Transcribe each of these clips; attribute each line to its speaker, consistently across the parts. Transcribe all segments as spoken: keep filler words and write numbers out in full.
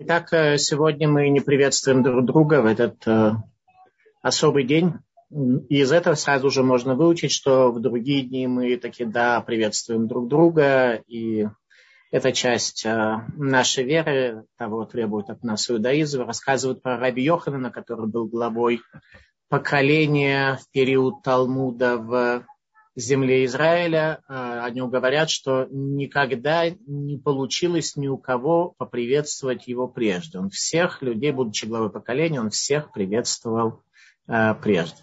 Speaker 1: Итак, сегодня мы не приветствуем друг друга в этот э, особый день. И из этого сразу же можно выучить, что в другие дни мы таки да приветствуем друг друга. И эта часть э, нашей веры, того требует от нас иудаизм. Рассказывают про раби Йоханана, который был главой поколения в период Талмуда в земле Израиля. О нем говорят, что никогда не получилось ни у кого поприветствовать его прежде. Он всех людей, будучи главой поколения, он всех приветствовал э, прежде.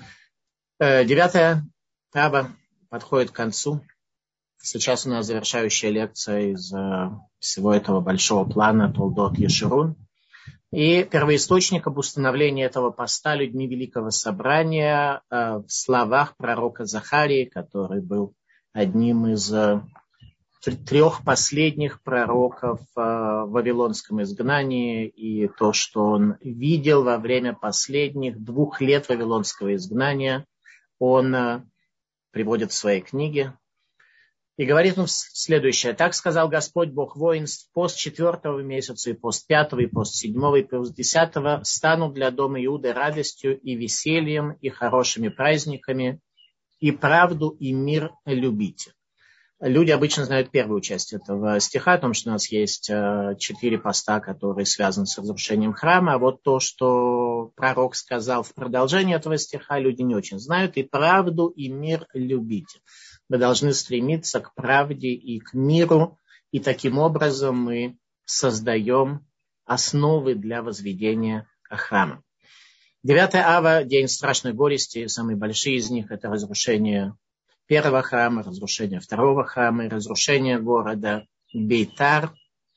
Speaker 1: Э, девятая Таава подходит к концу. Сейчас у нас завершающая лекция из э, всего этого большого плана Толдот Ешурун. И первоисточник об установлении этого поста людьми Великого Собрания э, в словах пророка Захарии, который был одним из э, трех последних пророков э, в Вавилонском изгнании. И то, что он видел во время последних двух лет Вавилонского изгнания, он э, приводит в своей книге. И говорит он следующее. Так сказал Господь Бог воинств: пост четвертого месяца, и пост пятого, и пост седьмого, и пост десятого станут для дома Иуды радостью и весельем, и хорошими праздниками, и правду и мир любите. Люди обычно знают первую часть этого стиха, о том, что у нас есть четыре поста, которые связаны с разрушением храма. А вот то, что пророк сказал в продолжении этого стиха, люди не очень знают. И правду и мир любите. Мы должны стремиться к правде и к миру, и таким образом мы создаем основы для возведения храма. девятая Ава, день страшной горести, самые большие из них — это разрушение первого храма, разрушение второго храма и разрушение города Бейтар,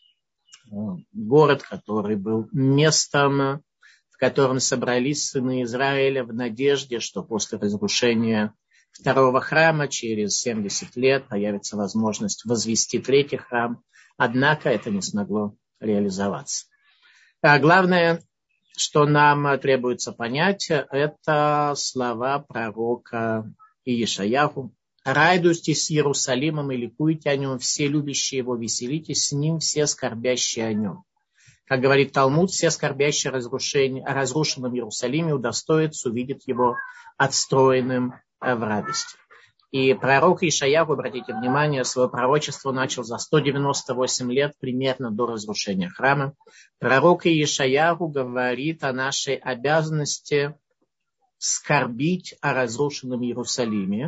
Speaker 1: город, который был местом, в котором собрались сыны Израиля в надежде, что после разрушения второго храма через семьдесят лет появится возможность возвести третий храм. Однако это не смогло реализоваться. А главное, что нам требуется понять, это слова пророка Иешаяху. «Радуйтесь с Иерусалимом и ликуйте о нем, все любящие его, веселитесь с ним, все скорбящие о нем». Как говорит Талмуд, все скорбящие о разрушенном Иерусалиме удостоятся увидеть его отстроенным в радости. И пророк Иешаяху, обратите внимание, свое пророчество начал за сто девяносто восемь лет примерно до разрушения храма. Пророк Иешаяху говорит о нашей обязанности скорбить о разрушенном Иерусалиме.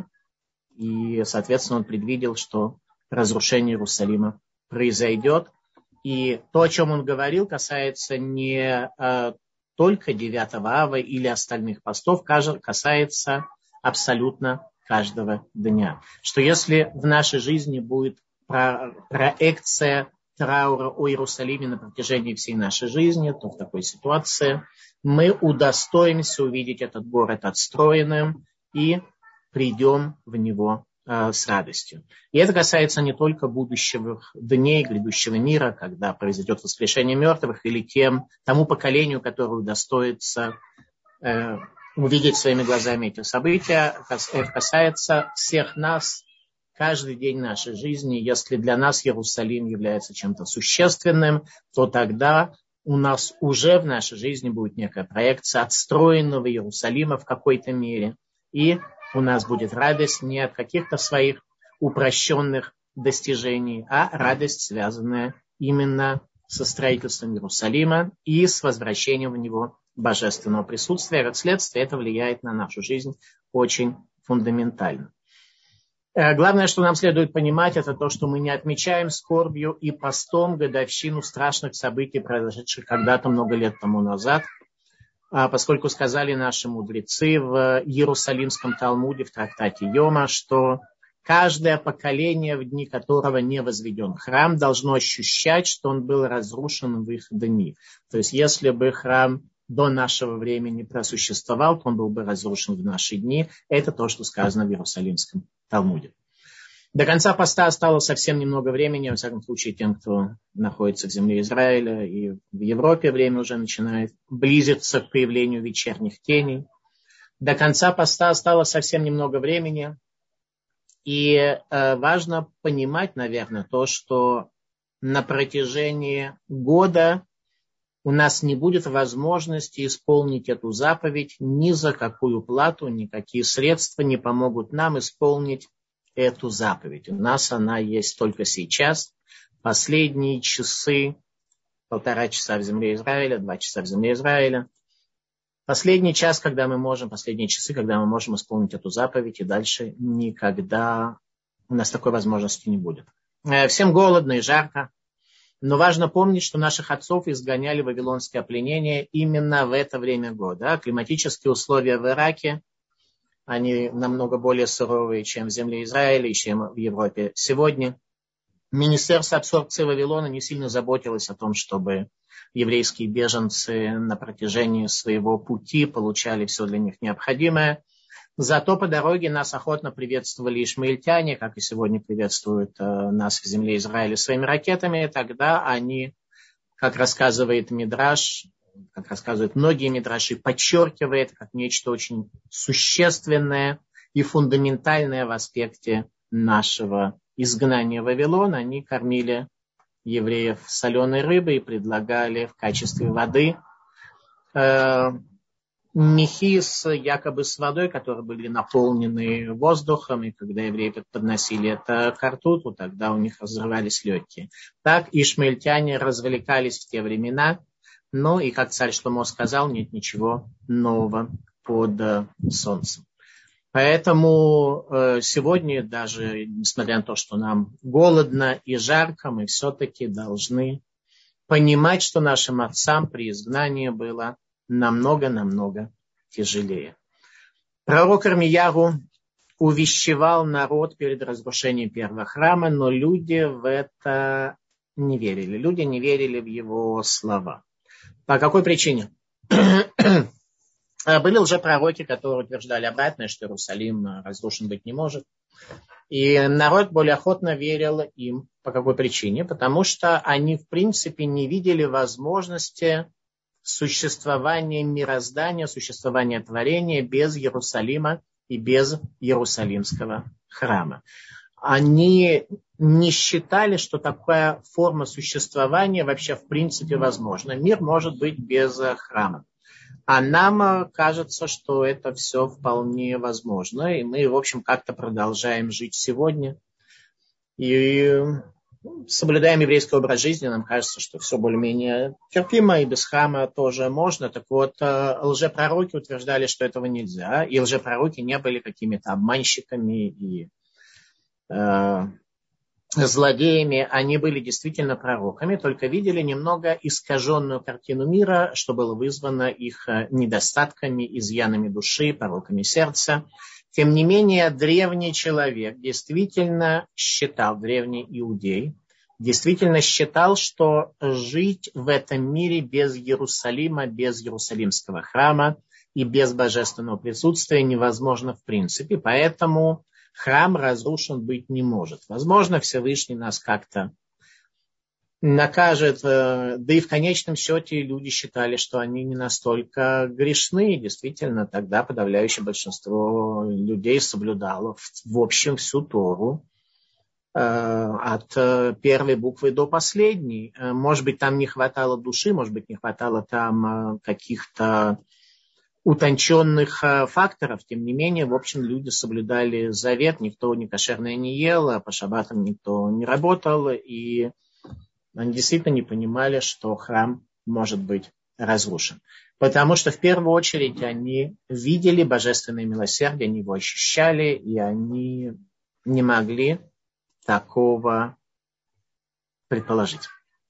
Speaker 1: И, соответственно, он предвидел, что разрушение Иерусалима произойдет. И то, о чем он говорил, касается не э, только девятого Ава или остальных постов, касается абсолютно каждого дня. Что если в нашей жизни будет про- проекция траура о Иерусалиме на протяжении всей нашей жизни, то в такой ситуации мы удостоимся увидеть этот город отстроенным и придем в него э, с радостью. И это касается не только будущих дней, грядущего мира, когда произойдет воскрешение мертвых, или тем, тому поколению, которое удостоится э, увидеть своими глазами эти события. Это касается всех нас, каждый день нашей жизни. Если для нас Иерусалим является чем-то существенным, то тогда у нас уже в нашей жизни будет некая проекция отстроенного Иерусалима в какой-то мере. И у нас будет радость не от каких-то своих упрощенных достижений, а радость, связанная именно со строительством Иерусалима и с возвращением в него божественного присутствия. Как следствие, это влияет на нашу жизнь очень фундаментально. Главное, что нам следует понимать, это то, что мы не отмечаем скорбью и постом годовщину страшных событий, произошедших когда-то много лет тому назад, поскольку сказали наши мудрецы в Иерусалимском Талмуде, в трактате Йома, что каждое поколение, в дни которого не возведен храм, должно ощущать, что он был разрушен в их дни. То есть, если бы храм до нашего времени просуществовал, то он был бы разрушен в наши дни. Это то, что сказано в Иерусалимском Талмуде. До конца поста осталось совсем немного времени, во всяком случае, тем, кто находится в земле Израиля, и в Европе время уже начинает близиться к появлению вечерних теней. До конца поста осталось совсем немного времени, и э, важно понимать, наверное, то, что на протяжении года у нас не будет возможности исполнить эту заповедь ни за какую плату, никакие средства не помогут нам исполнить эту заповедь. У нас она есть только сейчас. Последние часы, полтора часа в земле Израиля, два часа в земле Израиля. Последний час, когда мы можем, последние часы, когда мы можем исполнить эту заповедь, и дальше никогда у нас такой возможности не будет. Всем голодно и жарко. Но важно помнить, что наших отцов изгоняли в вавилонское пленение именно в это время года. Климатические условия в Ираке, они намного более суровые, чем в земле Израиля и чем в Европе сегодня. Министерство абсорбции Вавилона не сильно заботилось о том, чтобы еврейские беженцы на протяжении своего пути получали все для них необходимое. Зато по дороге нас охотно приветствовали ишмаильтяне, как и сегодня приветствуют э, нас в земле Израиля своими ракетами. Тогда они, как рассказывает Мидраш, как рассказывают многие мидраши, подчеркивает как нечто очень существенное и фундаментальное в аспекте нашего изгнания в Вавилон. Они кормили евреев соленой рыбой и предлагали в качестве воды э, мехи с, якобы с водой, которые были наполнены воздухом, и когда евреи подносили это к рту, то тогда у них разрывались легкие. Так ишмаильтяне развлекались в те времена, ну и, как царь Шломо сказал, нет ничего нового под солнцем. Поэтому э, сегодня, даже несмотря на то, что нам голодно и жарко, мы все-таки должны понимать, что нашим отцам при изгнании было намного-намного тяжелее. Пророк Ирмияру увещевал народ перед разрушением первого храма, но люди в это не верили. Люди не верили в его слова. По какой причине? Были лжепророки, которые утверждали обратное, что Иерусалим разрушен быть не может. И народ более охотно верил им. По какой причине? Потому что они, в принципе, не видели возможности существования мироздания, существования творения без Иерусалима и без Иерусалимского храма. Они не считали, что такая форма существования вообще в принципе возможна. Мир может быть без храма. А нам кажется, что это все вполне возможно. И мы, в общем, как-то продолжаем жить сегодня. И соблюдаем еврейский образ жизни. Нам кажется, что все более-менее терпимо. И без храма тоже можно. Так вот, лжепророки утверждали, что этого нельзя. И лжепророки не были какими-то обманщиками и э, злодеями. Они были действительно пророками, только видели немного искаженную картину мира, что было вызвано их недостатками, изъянами души, пороками сердца. Тем не менее, древний человек действительно считал, древний иудей, действительно считал, что жить в этом мире без Иерусалима, без Иерусалимского храма и без божественного присутствия невозможно в принципе. Поэтому храм разрушен быть не может. Возможно, Всевышний нас как-то накажет. Да и в конечном счете люди считали, что они не настолько грешны. И действительно, тогда подавляющее большинство людей соблюдало в общем всю Тору от первой буквы до последней. Может быть, там не хватало души, может быть, не хватало там каких-то утонченных факторов. Тем не менее, в общем, люди соблюдали завет, никто ни кошерное не ел, а по шаббатам никто не работал, и они действительно не понимали, что храм может быть разрушен. Потому что в первую очередь они видели божественное милосердие, они его ощущали, и они не могли такого предположить.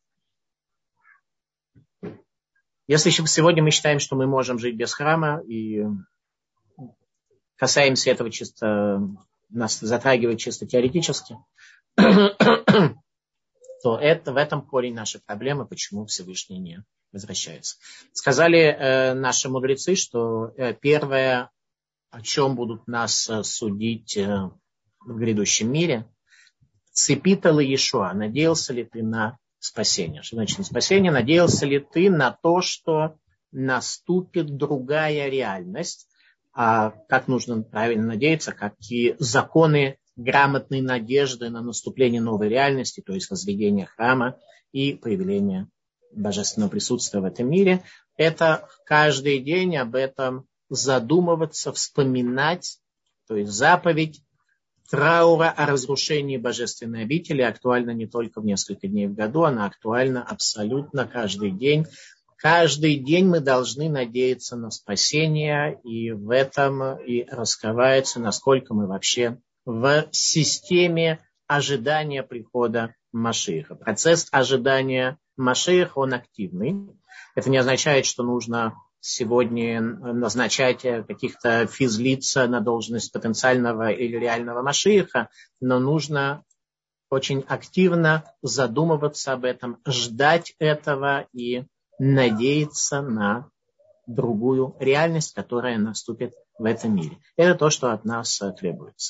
Speaker 1: Если сегодня мы считаем, что мы можем жить без храма, и касаемся этого чисто, нас затрагивает чисто теоретически, то это, в этом корень нашей проблемы, почему Всевышний не возвращается. Сказали э, наши мудрецы, что э, первое, о чем будут нас э, судить э, в грядущем мире, цепита ли Иешуа, надеялся ли ты на спасение. Что значит спасение? Надеялся ли ты на то, что наступит другая реальность? А как нужно правильно надеяться? Какие законы грамотной надежды на наступление новой реальности, то есть возведение храма и появление божественного присутствия в этом мире, это каждый день об этом задумываться, вспоминать, то есть заповедь траура о разрушении божественной обители актуальна не только в несколько дней в году, она актуальна абсолютно каждый день. Каждый день мы должны надеяться на спасение, и в этом и раскрывается, насколько мы вообще в системе ожидания прихода Машиаха. Процесс ожидания Машиаха, он активный. Это не означает, что нужно сегодня назначать каких-то физлиц на должность потенциального или реального Машиаха, но нужно очень активно задумываться об этом, ждать этого и надеяться на другую реальность, которая наступит в этом мире. Это то, что от нас требуется.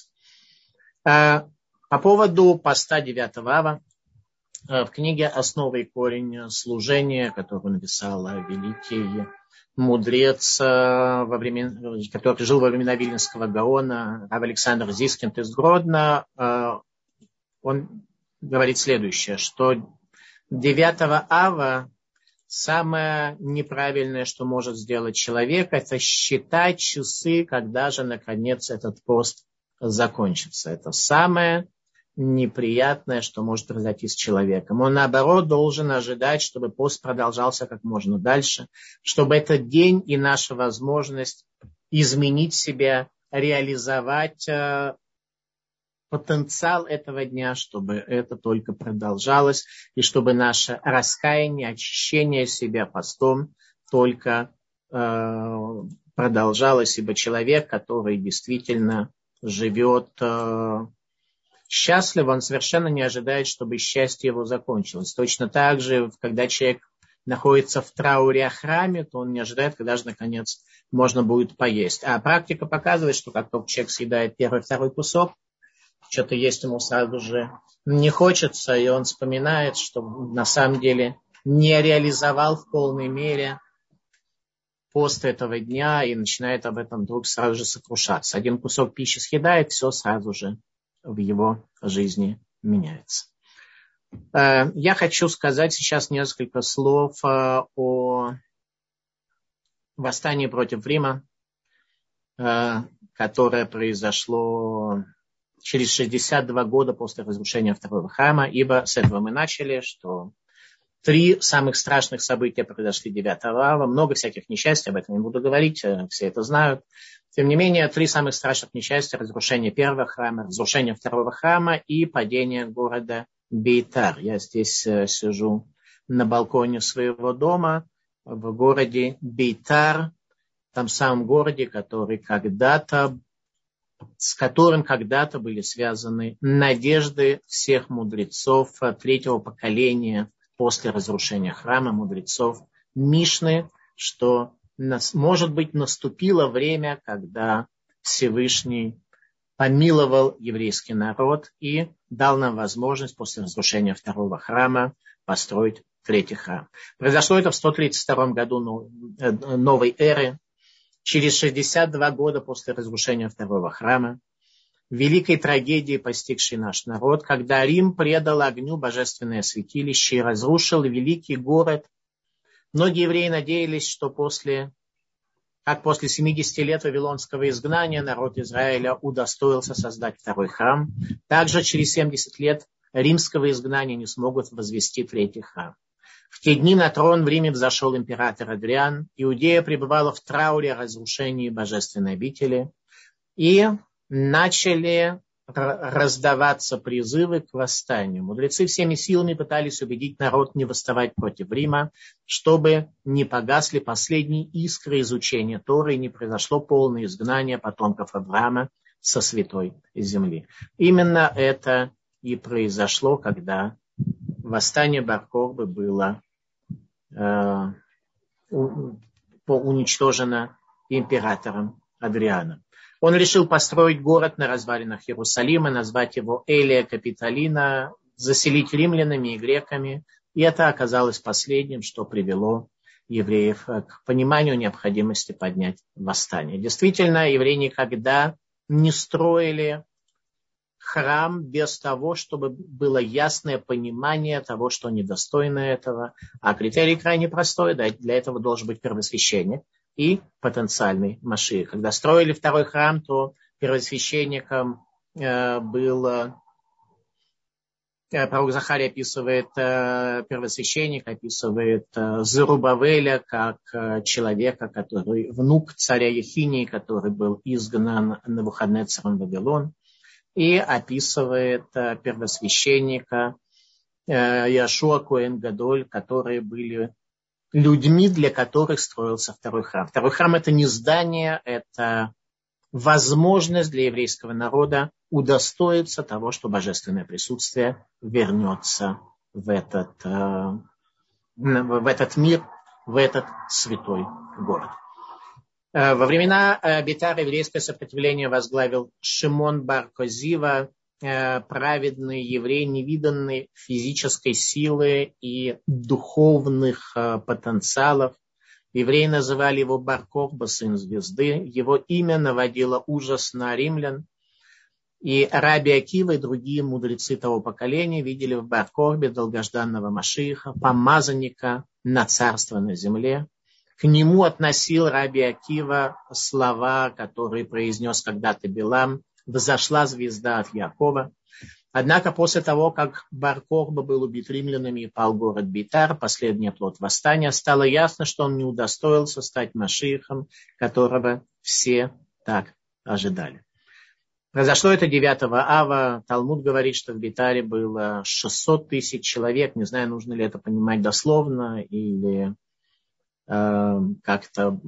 Speaker 1: По поводу поста девятого ава, в книге «Основа и корень служения», которую написал великий мудрец, во времена, который жил во времена Вильнюсского Гаона, рав Александр Зискинд из Гродно, он говорит следующее, что девятого ава самое неправильное, что может сделать человек, это считать часы, когда же наконец этот пост закончится. Это самое неприятное, что может произойти с человеком. Он, наоборот, должен ожидать, чтобы пост продолжался как можно дальше, чтобы этот день и наша возможность изменить себя, реализовать э, потенциал этого дня, чтобы это только продолжалось, и чтобы наше раскаяние, очищение себя постом только э, продолжалось, ибо человек, который действительно живет э, счастливо, он совершенно не ожидает, чтобы счастье его закончилось. Точно так же, когда человек находится в трауре о храме, то он не ожидает, когда же, наконец, можно будет поесть. А практика показывает, что как только человек съедает первый, второй кусок, что-то есть ему сразу же не хочется, и он вспоминает, что на самом деле не реализовал в полной мере пост этого дня и начинает об этом вдруг сразу же сокрушаться. Один кусок пищи съедает, все сразу же в его жизни меняется. Я хочу сказать сейчас несколько слов о восстании против Рима, которое произошло через шестьдесят два года после разрушения второго храма, ибо с этого мы начали, что три самых страшных события произошли девятого ава, много всяких несчастий, об этом не буду говорить, все это знают. Тем не менее, три самых страшных несчастья: разрушение первого храма, разрушение второго храма и падение города Бейтар. Я здесь сижу на балконе своего дома в городе Бейтар, том самом городе, который когда-то, с которым когда-то были связаны надежды всех мудрецов третьего поколения после разрушения храма, мудрецов Мишны, что, может быть, наступило время, когда Всевышний помиловал еврейский народ и дал нам возможность после разрушения второго храма построить третий храм. Произошло это в сто тридцать втором году новой эры, через шестьдесят два года после разрушения второго храма, великой трагедии, постигшей наш народ, когда Рим предал огню божественное святилище и разрушил великий город. Многие евреи надеялись, что после, как после семидесяти лет вавилонского изгнания народ Израиля удостоился создать второй храм, также через семьдесят лет римского изгнания не смогут возвести третий храм. В те дни на трон в Риме взошел император Адриан, Иудея пребывала в трауре о разрушении божественной обители, и начали раздаваться призывы к восстанию. Мудрецы всеми силами пытались убедить народ не восставать против Рима, чтобы не погасли последние искры изучения Торы и не произошло полное изгнание потомков Авраама со святой земли. Именно это и произошло, когда восстание Бар-Кохбы было э, уничтожено императором Адрианом. Он решил построить город на развалинах Иерусалима, назвать его Элия Капитолина, заселить римлянами и греками. И это оказалось последним, что привело евреев к пониманию необходимости поднять восстание. Действительно, евреи никогда не строили храм без того, чтобы было ясное понимание того, что недостойно этого. А критерий крайне простой. Да, для этого должен быть первосвященник и потенциальный Машиах. Когда строили второй храм, то первосвященником э, был... Пророк Захария описывает э, первосвященник, описывает э, Зерубавеля как э, человека, который внук царя Ехинии, который был изгнан Навуходоносором в Вавилон, и описывает э, первосвященника э, Яшуа Коэн Гадоль, которые были людьми, для которых строился второй храм. Второй храм — это не здание, это возможность для еврейского народа удостоиться того, что божественное присутствие вернется в этот, э, в этот мир, в этот святой город. Э, во времена э, Бейтара еврейское сопротивление возглавил Шимон бар Козива, э, праведный еврей, невиданный физической силы и духовных э, потенциалов. Евреи называли его Бар-Кохба, сын звезды. Его имя наводило ужас на римлян. И Раби Акива и другие мудрецы того поколения видели в Бар-Кохбе долгожданного Машиаха, помазанника на царство на земле. К нему относил Раби Акива слова, которые произнес когда-то Билам: «Взошла звезда от Якова». Однако после того, как Бар-Кохба был убит римлянами и пал город Бейтар, последний оплот восстания, стало ясно, что он не удостоился стать Машиахом, которого все так ожидали. Произошло это девятого ава. Талмуд говорит, что в Бейтаре было шестьсот тысяч человек. Не знаю, нужно ли это понимать дословно или э, как-то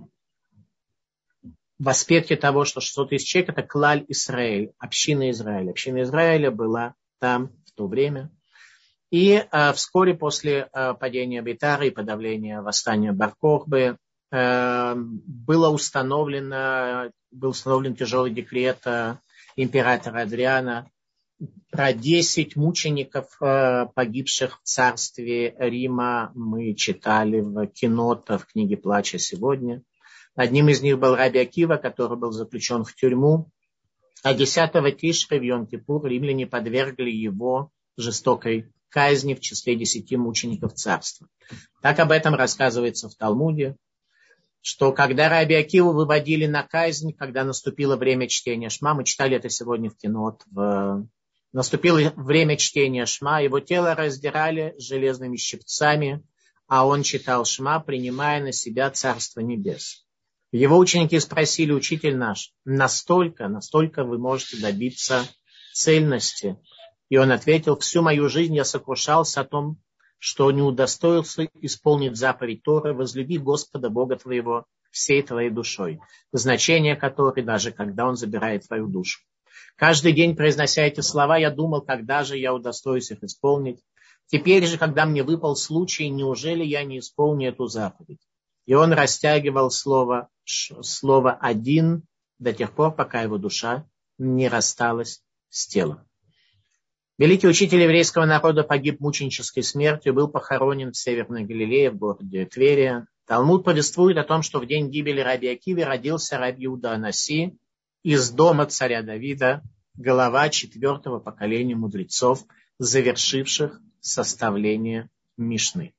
Speaker 1: в аспекте того, что шестьсот тысяч человек — это Клаль Исраэль, община Израиля. Община Израиля была там в то время. И э, вскоре после э, падения Бейтара и подавления восстания Бар-Кохбы э, было установлено, был установлен тяжелый декрет э, императора Адриана про десять мучеников, э, погибших в царстве Рима. Мы читали в Кинота, в книге Плача сегодня. Одним из них был Раби Акива, который был заключен в тюрьму. А десятого Тишри в Йом-Кипур римляне подвергли его жестокой казни в числе десяти мучеников царства. Так об этом рассказывается в Талмуде, что когда Раби Акиву выводили на казнь, когда наступило время чтения Шма, мы читали это сегодня в Кинот, в... наступило время чтения Шма, его тело раздирали железными щипцами, а он читал Шма, принимая на себя Царство Небес. Его ученики спросили: учитель наш, настолько, настолько вы можете добиться цельности? И он ответил: всю мою жизнь я сокрушался о том, что не удостоился исполнить заповедь Торы: возлюби Господа Бога твоего всей твоей душой, значение которой даже когда Он забирает твою душу. Каждый день, произнося эти слова, я думал, когда же я удостоюсь их исполнить. Теперь же, когда мне выпал случай, неужели я не исполню эту заповедь? И он растягивал слово, слово «один» до тех пор, пока его душа не рассталась с телом. Великий учитель еврейского народа погиб мученической смертью, был похоронен в Северной Галилее, в городе Тверия. Талмуд повествует о том, что в день гибели Раби Акивы родился Раби Иуда ха-Наси из дома царя Давида, глава четвертого поколения мудрецов, завершивших составление Мишны.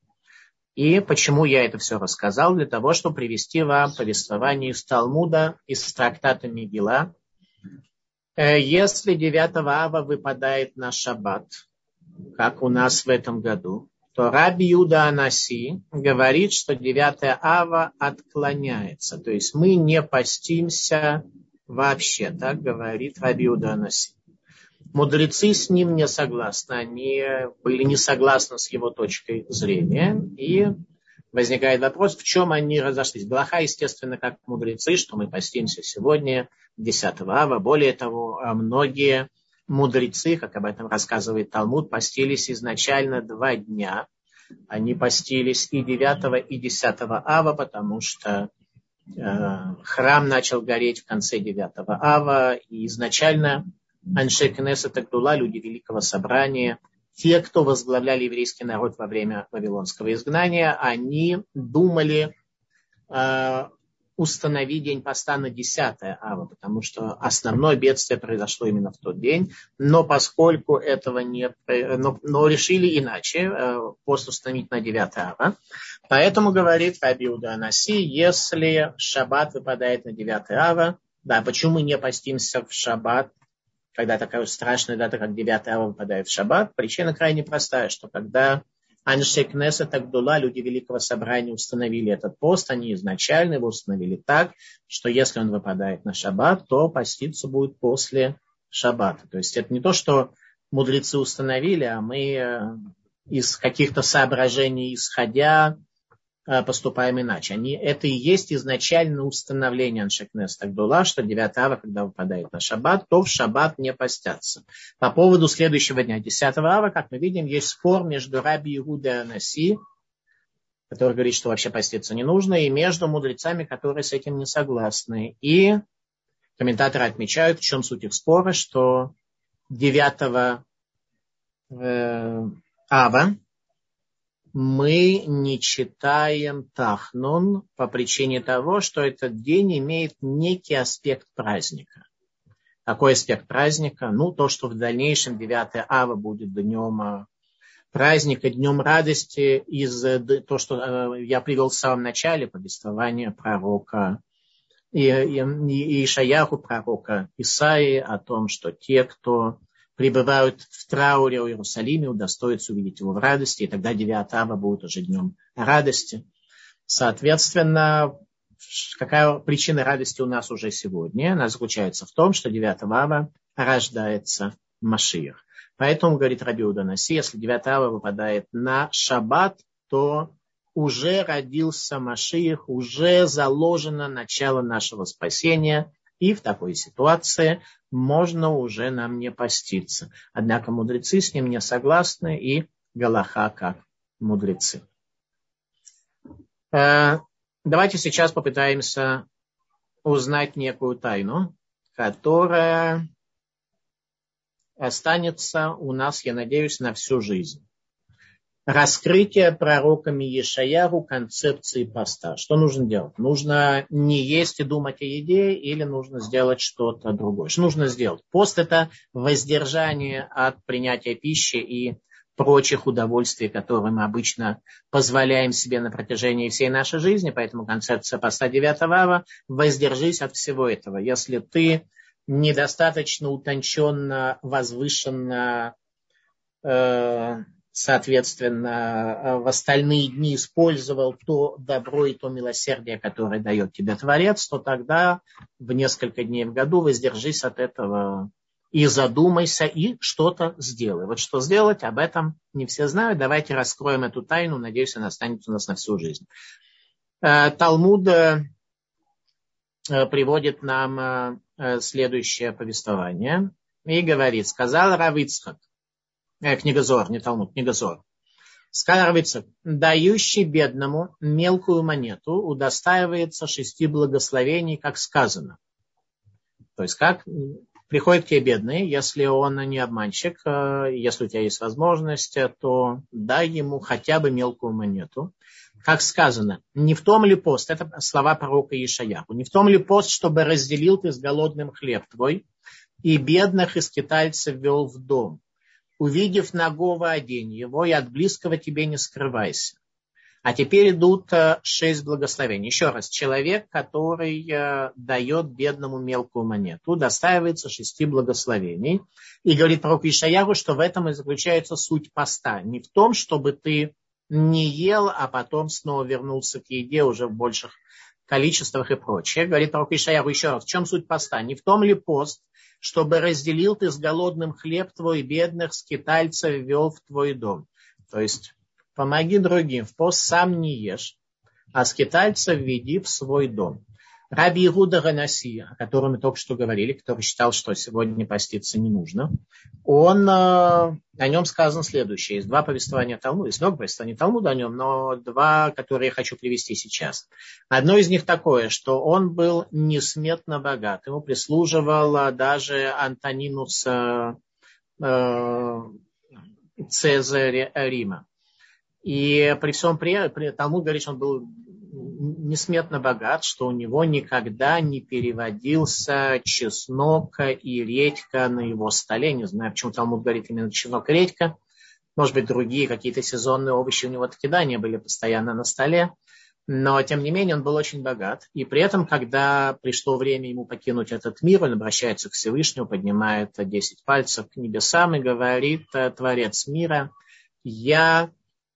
Speaker 1: И почему я это все рассказал? Для того, чтобы привести вам повествование из Талмуда, из трактата Мегила. Если девятого ава выпадает на шаббат, как у нас в этом году, то Раби Иуда ха-Наси говорит, что девятое ава отклоняется. То есть мы не постимся вообще, так говорит Раби Иуда ха-Наси. Мудрецы с ним не согласны, они были не согласны с его точкой зрения, и возникает вопрос, в чем они разошлись. Галаха, естественно, как мудрецы, что мы постимся сегодня, десятого ава. Более того, многие мудрецы, как об этом рассказывает Талмуд, постились изначально два дня. Они постились и девятого, и десятого ава, потому что э, храм начал гореть в конце девятого ава, и изначально Аншей Кнессет Агдула, люди Великого Собрания, те, кто возглавляли еврейский народ во время Вавилонского изгнания, они думали э, установи день поста на десятое ава, потому что основное бедствие произошло именно в тот день. Но поскольку этого не... Но, но решили иначе, пост установить на девятое ава. Поэтому говорит Раби Иуда ха-Наси, если шаббат выпадает на девятое ава, да, почему мы не постимся в шаббат, когда такая страшная дата, как девятое ава, выпадает в шаббат? Причина крайне простая, что когда Аншей Кнесет Агдула, люди Великого Собрания, установили этот пост, они изначально его установили так, что если он выпадает на шаббат, то поститься будет после шаббата. То есть это не то, что мудрецы установили, а мы из каких-то соображений исходя поступаем иначе. Они, это и есть изначальное установление Аншей Кнесет Агдула, что девятое ава, когда выпадает на шаббат, то в шаббат не постятся. По поводу следующего дня, десятого ава, как мы видим, есть спор между Раби Иудой ха-Наси, который говорит, что вообще поститься не нужно, и между мудрецами, которые с этим не согласны. И комментаторы отмечают, в чем суть их спора, что девятого э, ава мы не читаем Тахнун по причине того, что этот день имеет некий аспект праздника. Какой аспект праздника? Ну, то, что в дальнейшем девятое ава будет днем праздника, днем радости, из то, что я привел в самом начале повествования пророка и, и, и Ишаяху, пророка Исаии, о том, что те, кто пребывают в трауре о Иерусалиме, удостоятся увидеть его в радости, и тогда девятое ава будет уже днем радости. Соответственно, какая причина радости у нас уже сегодня? Она заключается в том, что девятого ава рождается Машиах. Поэтому, говорит Раби Иуда ха-Наси, если девятое ава выпадает на шаббат, то уже родился Машиах, уже заложено начало нашего спасения. И в такой ситуации можно уже нам не поститься. Однако мудрецы с ним не согласны, и галаха как мудрецы. Давайте сейчас попытаемся узнать некую тайну, которая останется у нас, я надеюсь, на всю жизнь. Раскрытие пророками Ешаяху концепции поста. Что нужно делать? Нужно не есть и думать о еде, или нужно сделать что-то другое? Что нужно сделать? Пост – это воздержание от принятия пищи и прочих удовольствий, которые мы обычно позволяем себе на протяжении всей нашей жизни. Поэтому концепция поста девятого ава – воздержись от всего этого. Если ты недостаточно утонченно, возвышенно, э, соответственно, в остальные дни использовал то добро и то милосердие, которое дает тебе Творец, то тогда в несколько дней в году воздержись от этого и задумайся, и что-то сделай. Вот что сделать, об этом не все знают. Давайте раскроем эту тайну. Надеюсь, она останется у нас на всю жизнь. Талмуд приводит нам следующее повествование и говорит: сказал Рав Ицхак, э, книга Зоар, не Талмуд, книга Зоар. Сказал Рав Ицхак: дающий бедному мелкую монету удостаивается шести благословений, как сказано. То есть как приходит к тебе бедный, если он не обманщик, если у тебя есть возможность, то дай ему хотя бы мелкую монету. Как сказано, не в том ли пост, это слова пророка Ишаяху, не в том ли пост, чтобы разделил ты с голодным хлеб твой, и бедных и скитальцев вел в дом. Увидев нагого, одень его, и от близкого тебе не скрывайся. А теперь идут шесть благословений. Еще раз, человек, который дает бедному мелкую монету, достаивается шести благословений. И говорит пророк Ишаяху, что в этом и заключается суть поста. Не в том, чтобы ты не ел, а потом снова вернулся к еде уже в больших количествах и прочее. Говорит пророк Ишаяху еще раз, в чем суть поста? Не в том ли пост, чтобы разделил ты с голодным хлеб твой, бедных скитальцев вел в твой дом? То есть помоги другим, в пост сам не ешь, а скитальцев веди в свой дом. Раби Иуда ха-Наси, о котором мы только что говорили, который считал, что сегодня поститься не нужно, он, о нем сказано следующее. Есть два повествования Талмуда, есть много повествований Талмуда о нем, но два, которые я хочу привести сейчас. Одно из них такое, что он был несметно богат. Ему прислуживал даже Антонинус э, Цезарь Рима. И при всем при этом, Талмуд говорит, что он был несметно богат, что у него никогда не переводился чеснок и редька на его столе. Не знаю, почему Талмуд говорит именно чеснок и редька. Может быть, другие какие-то сезонные овощи у него таки да, не были постоянно на столе. Но, тем не менее, он был очень богат. И при этом, когда пришло время ему покинуть этот мир, он обращается к Всевышнему, поднимает десять пальцев к небесам и говорит: Творец мира, я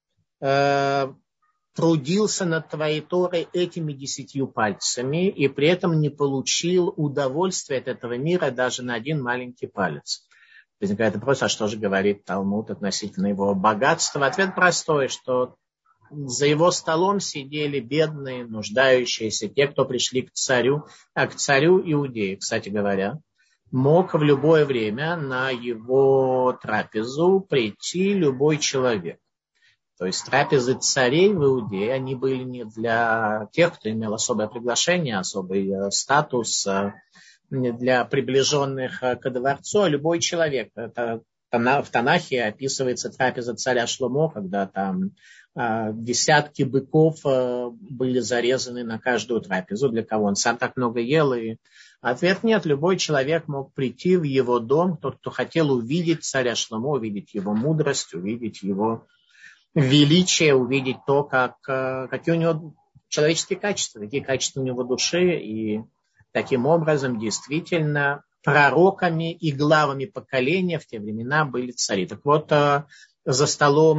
Speaker 1: э, трудился над твоей Торой этими десятью пальцами и при этом не получил удовольствия от этого мира даже на один маленький палец. Возникает вопрос, а что же говорит Талмуд относительно его богатства? Ответ простой, что за его столом сидели бедные, нуждающиеся, те, кто пришли к царю, а к царю Иудеи, кстати говоря, мог в любое время на его трапезу прийти любой человек. То есть трапезы царей в Иудее, они были не для тех, кто имел особое приглашение, особый статус, не для приближенных ко дворцу, а любой человек. Это в Танахе описывается трапеза царя Шломо, когда там десятки быков были зарезаны на каждую трапезу. Для кого? Он сам так много ел. И ответ нет. Любой человек мог прийти в его дом, тот, кто хотел увидеть царя Шломо, увидеть его мудрость, увидеть его величие, увидеть то, как, какие у него человеческие качества, какие качества у него души. И таким образом действительно пророками и главами поколения в те времена были цари. Так вот, за столом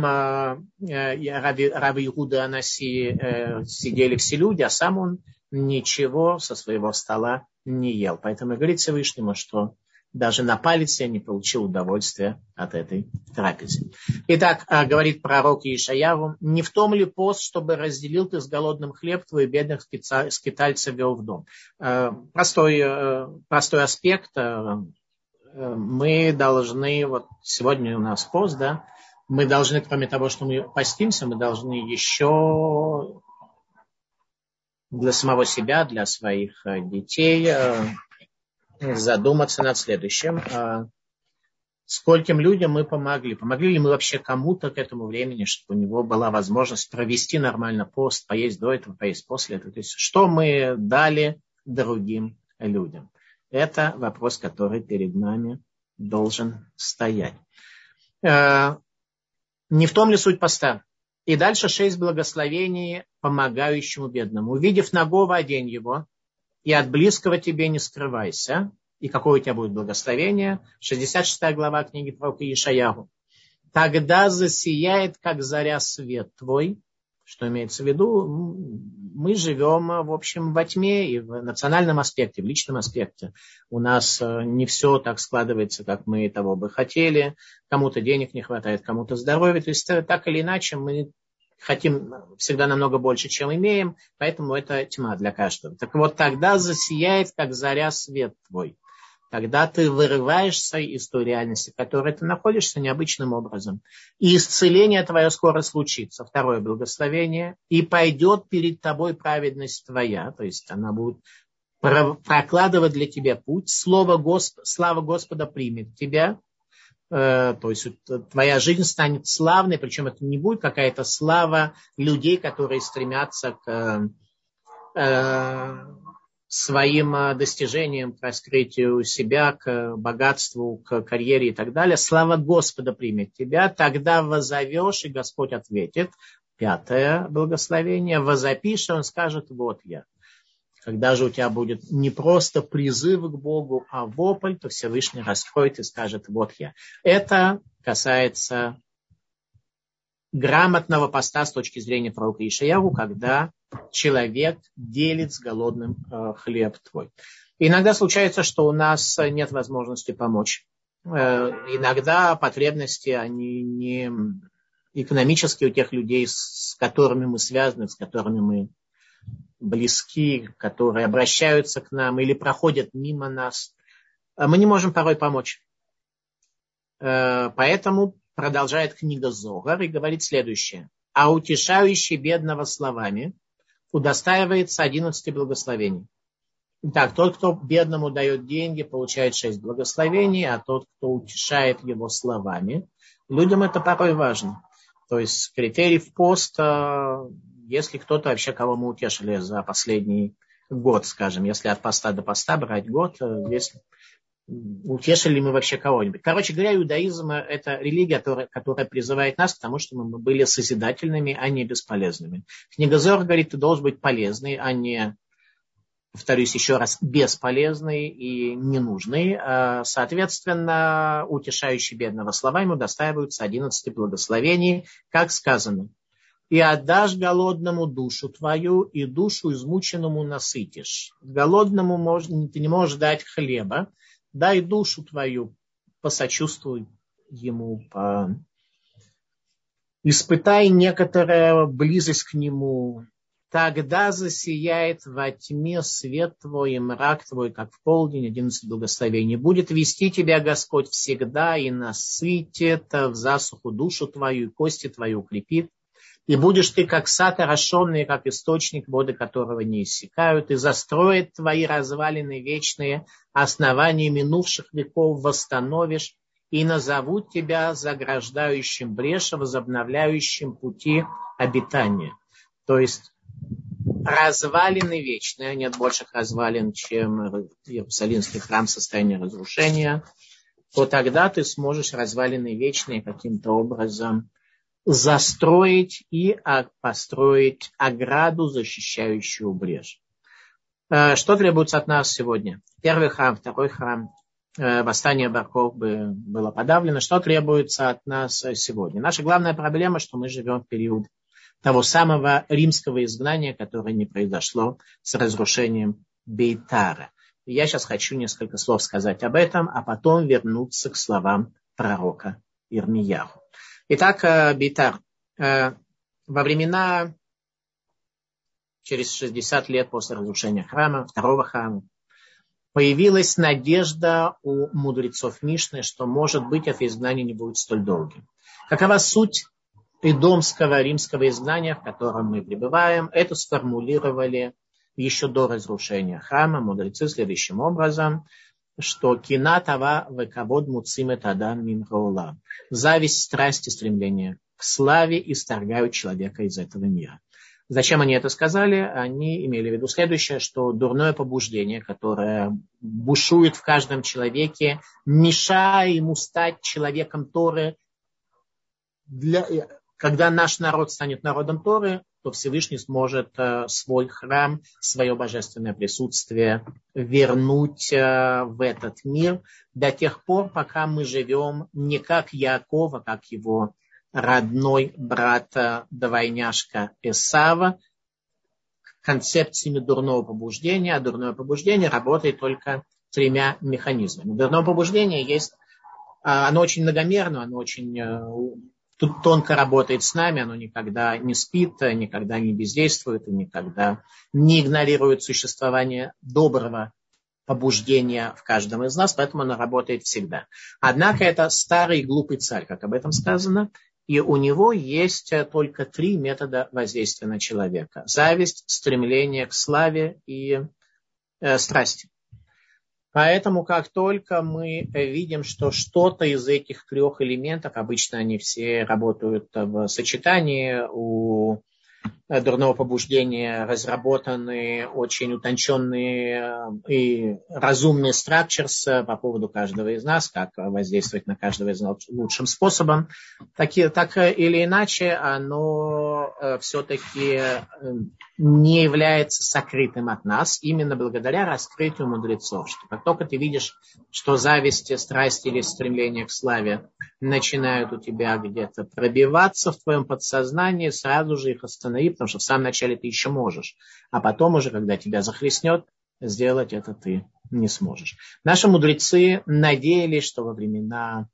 Speaker 1: Раби, Раби Иуда Анаси сидели все люди, а сам он ничего со своего стола не ел. Поэтому и говорит Всевышнему, что даже на палец я не получил удовольствия от этой трапезы. Итак, говорит пророк Иешаяху: не в том ли пост, чтобы разделил ты с голодным хлеб твой, бедных скитальцев вел в дом? Простой, простой аспект. Мы должны, вот сегодня у нас пост, да, мы должны, кроме того, что мы постимся, мы должны еще для самого себя, для своих детей задуматься над следующим. Скольким людям мы помогли? Помогли ли мы вообще кому-то к этому времени, чтобы у него была возможность провести нормально пост, поесть до этого, поесть после этого? То есть, что мы дали другим людям? Это вопрос, который перед нами должен стоять. Не в том ли суть поста? И дальше шесть благословений помогающему бедному. Увидев нагого, одень его, и от близкого тебе не скрывайся. И какое у тебя будет благословение? шестьдесят шестая глава книги пророка Иешаяху. Тогда засияет, как заря, свет твой. Что имеется в виду? Мы живем, в общем, во тьме и в национальном аспекте, в личном аспекте. У нас не все так складывается, как мы того бы хотели. Кому-то денег не хватает, кому-то здоровья. То есть так или иначе мы хотим всегда намного больше, чем имеем, поэтому это тьма для каждого. Так вот, тогда засияет, как заря, свет твой. Тогда ты вырываешься из той реальности, в которой ты находишься, необычным образом. И исцеление твое скоро случится. Второе благословение. И пойдет перед тобой праведность твоя. То есть она будет прокладывать для тебя путь. Слово Госп... Слава Господа примет тебя. То есть твоя жизнь станет славной. Причем это не будет какая-то слава людей, которые стремятся к своим достижениям, к раскрытию себя, к богатству, к карьере и так далее. Слава Господа примет тебя, тогда воззовешь, и Господь ответит. Пятое благословение. Возопишь, и Он скажет: вот я. Когда же у тебя будет не просто призыв к Богу, а вопль, то Всевышний раскроет и скажет: вот я. Это касается грамотного поста с точки зрения пророка Иешаяху, когда человек делит с голодным э, хлеб твой. Иногда случается, что у нас нет возможности помочь. Э, иногда потребности, они не экономические у тех людей, с которыми мы связаны, с которыми мы близки, которые обращаются к нам или проходят мимо нас. Мы не можем порой помочь. Э, поэтому продолжает книга Зогар и говорит следующее. А утешающий бедного словами удостаивается одиннадцати благословений. Итак, тот, кто бедному дает деньги, получает шесть благословений, а тот, кто утешает его словами, людям это порой важно. То есть критерий в пост если кто-то вообще, кого мы утешили за последний год, скажем, если от поста до поста брать год, если утешили мы вообще кого-нибудь. Короче говоря, иудаизм – это религия, которая, которая призывает нас к тому, чтобы мы были созидательными, а не бесполезными. Книга Зоар говорит, ты должен быть полезный, а не, повторюсь еще раз, бесполезный и ненужный. Соответственно, утешающий бедного словами удостаиваются одиннадцати благословений, как сказано. И отдашь голодному душу твою, и душу измученному насытишь. Голодному мож, ты не можешь дать хлеба, дай душу твою, посочувствуй ему, по... испытай некоторую близость к нему. Тогда засияет во тьме свет твой и мрак твой, как в полдень, одиннадцать благословений. Будет вести тебя Господь всегда и насытит в засуху душу твою, и кости твои укрепит. И будешь ты, как сад орошенный, как источник, воды которого не иссякают, и застроит твои развалины вечные, основания минувших веков восстановишь, и назовут тебя заграждающим брешь, возобновляющим пути обитания. То есть развалины вечные, нет больших развалин, чем Иерусалимский храм в состоянии разрушения, то тогда ты сможешь развалины вечные каким-то образом застроить и построить ограду, защищающую брешь. Что требуется от нас сегодня? Первый храм, второй храм, восстание Бар-Кохбы было подавлено. Что требуется от нас сегодня? Наша главная проблема, что мы живем в период того самого римского изгнания, которое не произошло с разрушением Бейтара. Я сейчас хочу несколько слов сказать об этом, а потом вернуться к словам пророка Ирмияху. Итак, Бейтар. Во времена, через шестьдесят лет после разрушения храма, второго храма, появилась надежда у мудрецов Мишны, что, может быть, это изгнание не будет столь долгим. Какова суть идомского римского изгнания, в котором мы пребываем? Это сформулировали еще до разрушения храма мудрецы следующим образом, что кина тава векавод муцимет адам мин хаолам. Зависть, страсть и стремление к славе исторгают человека из этого мира. Зачем они это сказали? Они имели в виду следующее, что дурное побуждение, которое бушует в каждом человеке, мешая ему стать человеком Торы. Для... Когда наш народ станет народом Торы, то Всевышний сможет свой храм, свое божественное присутствие вернуть в этот мир до тех пор, пока мы живем не как Яаков, а как его родной брат двойняшка Эсава, концепциями дурного побуждения. А дурное побуждение работает только тремя механизмами. Дурное побуждение есть, оно очень многомерно, оно очень... Тут тонко работает с нами, оно никогда не спит, никогда не бездействует и никогда не игнорирует существование доброго побуждения в каждом из нас, поэтому оно работает всегда. Однако это старый глупый царь, как об этом сказано, и у него есть только три метода воздействия на человека. Зависть, стремление к славе и э, страсти. Поэтому, как только мы видим, что что-то из этих трех элементов, обычно они все работают в сочетании, у дурного побуждения разработаны очень утонченные и разумные structures по поводу каждого из нас, как воздействовать на каждого из нас лучшим способом. Так, так или иначе, оно все-таки не является сокрытым от нас, именно благодаря раскрытию мудрецов. Что как только ты видишь, что зависть, страсть или стремление к славе начинают у тебя где-то пробиваться в твоем подсознании, сразу же их останови, потому что в самом начале ты еще можешь, а потом уже, когда тебя захлестнет, сделать это ты не сможешь. Наши мудрецы надеялись, что во времена,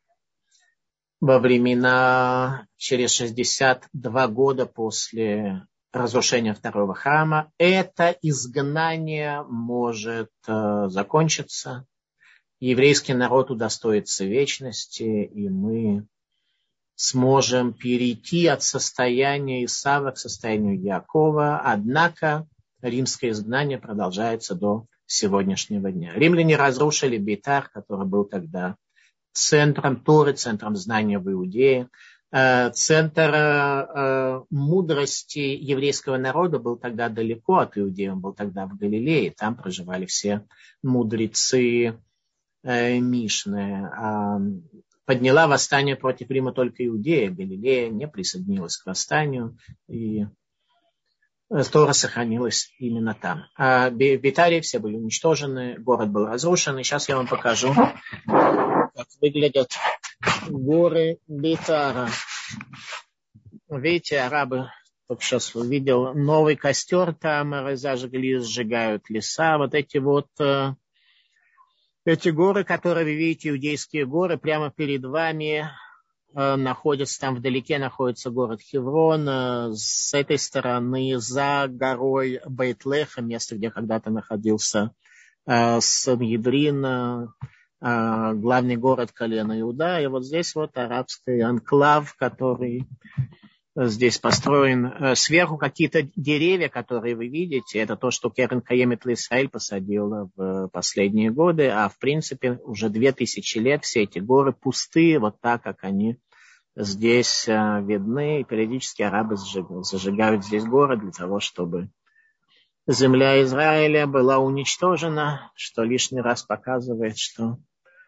Speaker 1: во времена через шестьдесят два года после разрушения второго храма это изгнание может э, закончиться. Еврейский народ удостоится вечности, и мы сможем перейти от состояния Исава к состоянию Яакова. Однако римское изгнание продолжается до сегодняшнего дня. Римляне разрушили Бейтар, который был тогда центром Торы, центром знания в Иудее. Центр мудрости еврейского народа был тогда далеко от Иудеи, он был тогда в Галилее, там проживали все мудрецы Мишны. Подняла восстание против Рима только Иудея, Галилея не присоединилась к восстанию, и Тора сохранилась именно там. А Бейтарии все были уничтожены, город был разрушен, и сейчас я вам покажу, как выглядят горы Бейтара. Видите, арабы, только сейчас увидел, новый костер там зажгли, сжигают леса. Вот эти вот, эти горы, которые вы видите, иудейские горы, прямо перед вами находятся, там вдалеке находится город Хеврон. С этой стороны, за горой Бейт-Лехем, место, где когда-то находился Сангедрин, главный город колена Иуда, и вот здесь вот арабский анклав, который здесь построен. Сверху какие-то деревья, которые вы видите, это то, что Керен Каемет Лисраэль посадила в последние годы, а в принципе уже две тысячи лет все эти горы пустые, вот так, как они здесь видны, и периодически арабы зажигают здесь горы для того, чтобы земля Израиля была уничтожена, что лишний раз показывает, что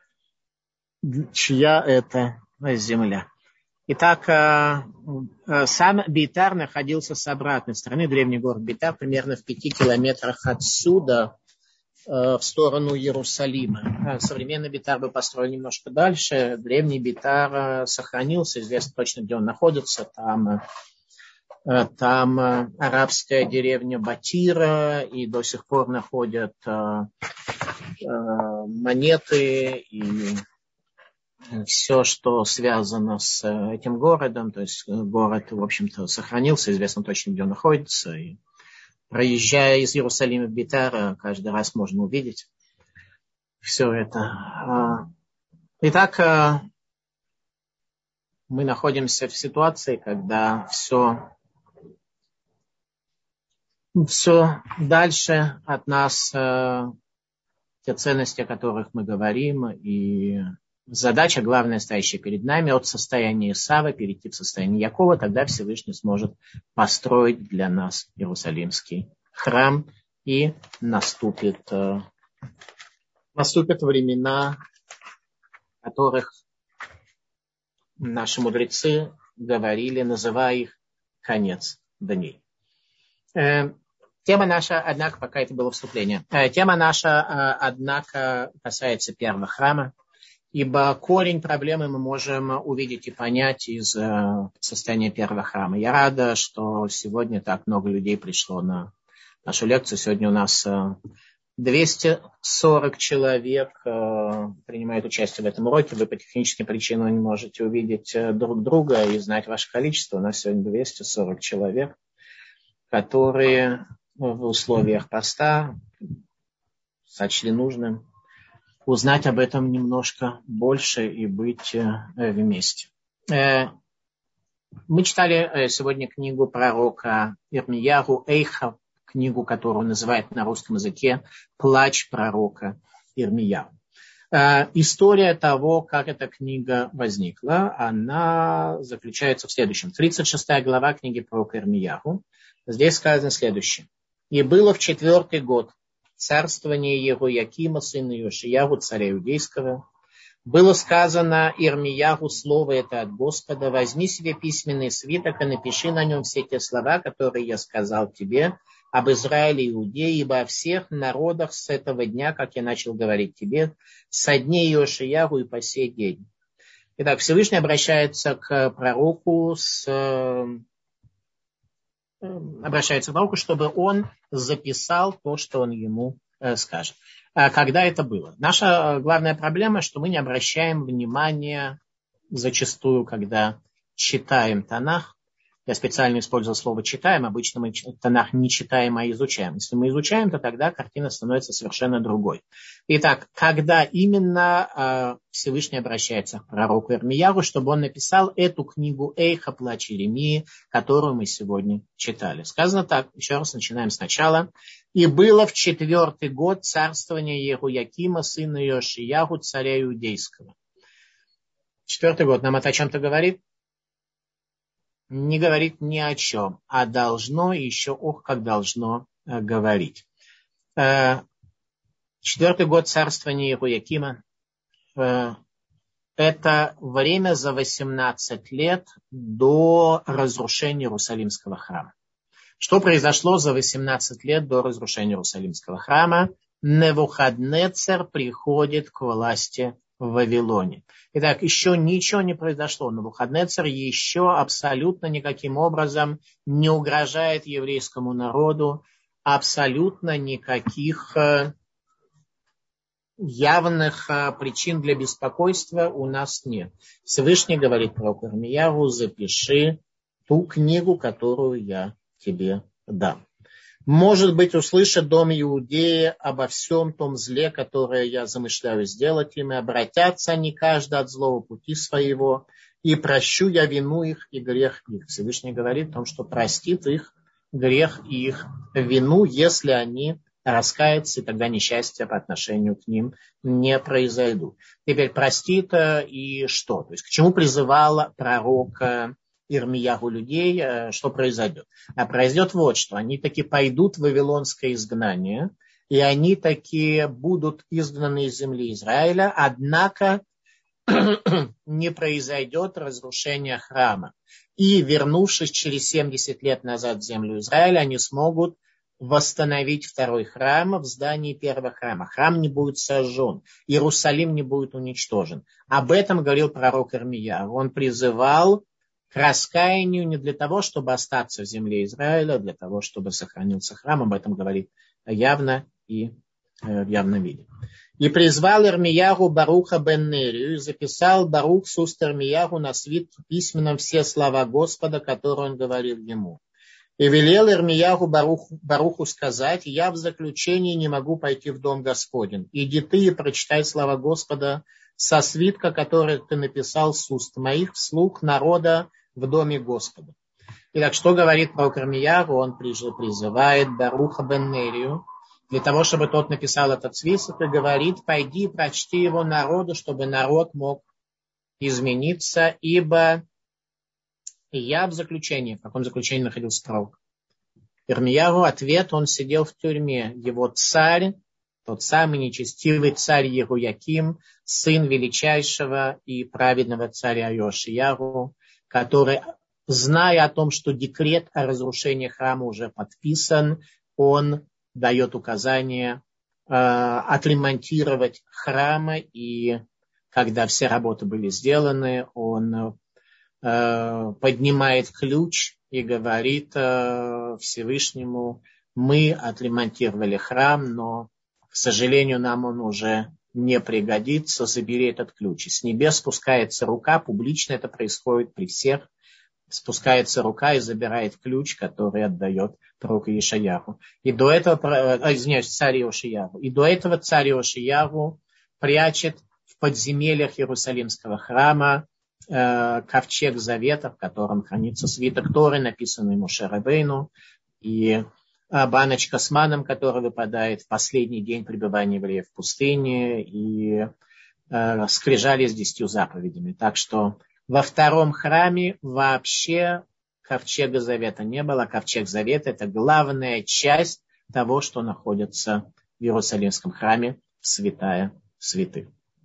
Speaker 1: чья это земля. Итак, сам Бейтар находился с обратной стороны. Древний город Бейтар примерно в пяти километрах отсюда, в сторону Иерусалима. Современный Бейтар был построен немножко дальше. Древний Бейтар сохранился, известно точно, где он находится. Там Там арабская деревня Батира, и до сих пор находят монеты и все, что связано с этим городом. То есть город, в общем-то, сохранился, известно точно, где он находится. И проезжая из Иерусалима в Бейтар, каждый раз можно увидеть все это. Итак, мы находимся в ситуации, когда все... Все дальше от нас э, те ценности, о которых мы говорим, и задача главная, стоящая перед нами, от состояния Исава перейти в состояние Якова, тогда Всевышний сможет построить для нас Иерусалимский храм, и наступит, э, наступят времена, о которых наши мудрецы говорили, называя их конец дней. Тема наша, однако, пока это было вступление, тема наша, однако, касается первого храма, ибо корень проблемы мы можем увидеть и понять из состояния первого храма. Я рада, что сегодня так много людей пришло на нашу лекцию. Сегодня у нас двести сорок человек принимают участие в этом уроке. Вы по техническим причинам не можете увидеть друг друга и знать ваше количество. У нас сегодня двести сорок человек, которые в условиях поста сочли нужным узнать об этом немножко больше и быть вместе. Мы читали сегодня книгу пророка Ирмияху Эйха, книгу, которую называют на русском языке «Плач пророка Ирмияху». История того, как эта книга возникла, она заключается в следующем. тридцать шестая глава книги пророка Ирмияху. Здесь сказано следующее. «И было в четвертый год царствования Еhoiакима, сына Йошияху, царя иудейского. Было сказано Ирмияху слово это от Господа. Возьми себе письменный свиток и напиши на нем все те слова, которые я сказал тебе об Израиле и Иудее, ибо о всех народах с этого дня, как я начал говорить тебе, со дней Йошияху и по сей день». Итак, Всевышний обращается к пророку с... обращается к пророку, чтобы он записал то, что он ему э, скажет. А когда это было? Наша главная проблема, что мы не обращаем внимания зачастую, когда читаем Танах. Я специально использовал слово «читаем». Обычно мы Танах не читаем, а изучаем. Если мы изучаем, то тогда картина становится совершенно другой. Итак, когда именно э, Всевышний обращается к пророку Ирмияху, чтобы он написал эту книгу «Эйха, плач Иеремии», которую мы сегодня читали. Сказано так, еще раз начинаем сначала. «И было в четвертый год царствования Еhoiакима, сына Йошияху, царя иудейского». Четвертый год нам это о чем-то говорит? не говорит ни о чем, а должно, еще ох, как должно э, говорить. Э, четвертый год царствования Иеhoякима. Э, это время за восемнадцать лет до разрушения Иерусалимского храма. Что произошло за восемнадцать лет до разрушения Иерусалимского храма? Навуходоносор приходит к власти в Вавилоне. Итак, еще ничего не произошло. Навуходоносор еще абсолютно никаким образом не угрожает еврейскому народу, абсолютно никаких явных причин для беспокойства у нас нет. Всевышний говорит пророку Ирмияху: запиши ту книгу, которую я тебе дам. Может быть, услышит дом Иудеи обо всем том зле, которое я замышляю сделать им, и обратятся они каждый от злого пути своего, и прощу я вину их и грех их. Всевышний говорит о том, что простит их грех и их вину, если они раскаются, и тогда несчастья по отношению к ним не произойдут. Теперь простит и что? То есть к чему призывал пророк Ирмияху людей, что произойдет? А произойдет вот что. Они таки пойдут в вавилонское изгнание, и они таки будут изгнаны из земли Израиля, однако не произойдет разрушение храма. И, вернувшись через семьдесят лет назад в землю Израиля, они смогут восстановить второй храм в здании первого храма. Храм не будет сожжен, Иерусалим не будет уничтожен. Об этом говорил пророк Ирмияху. Он призывал к раскаянию не для того, чтобы остаться в земле Израиля, а для того, чтобы сохранился храм. Об этом говорит явно и в явном виде. И призвал Ирмияху Баруха бен Нерию, и записал Барух с уст Ирмияху на свитке письменном все слова Господа, которые он говорил ему. И велел Ирмияху Баруху, Баруху сказать: я в заключении не могу пойти в дом Господень. Иди ты и прочитай слова Господа со свитка, который ты написал с уст моих вслух народа в доме Господа. Итак, что говорит пророк Ирмияху? Он призывает Баруха бен Нерию для того, чтобы тот написал этот свиток, и говорит: пойди и прочти его народу, чтобы народ мог измениться, ибо я в заключении. В каком заключении находился пророк Ирмияху? Ответ: он сидел в тюрьме. Его царь, тот самый нечестивый царь Иеhoяким, сын величайшего и праведного царя Йошияху, который, зная о том, что декрет о разрушении храма уже подписан, он дает указание э, отремонтировать храмы, и когда все работы были сделаны, он э, поднимает ключ и говорит э, Всевышнему: мы отремонтировали храм, но, к сожалению, нам он уже не пригодится, забери этот ключ. И с небес спускается рука, публично это происходит при всех, спускается рука и забирает ключ, который отдает пророку Йошияху. И до этого, извиняюсь, царь Йошияху. И до этого царь Йошияху прячет в подземельях Иерусалимского храма э, ковчег завета, в котором хранится свиток Торы, написанный Моше Рабейну, и баночка с маном, которая выпадает в последний день пребывания евреев в пустыне, и э, скрижали с десятью заповедями. Так что во втором храме вообще ковчега завета не было. Ковчег завета — это главная часть того, что находится в Иерусалимском храме, святая святых.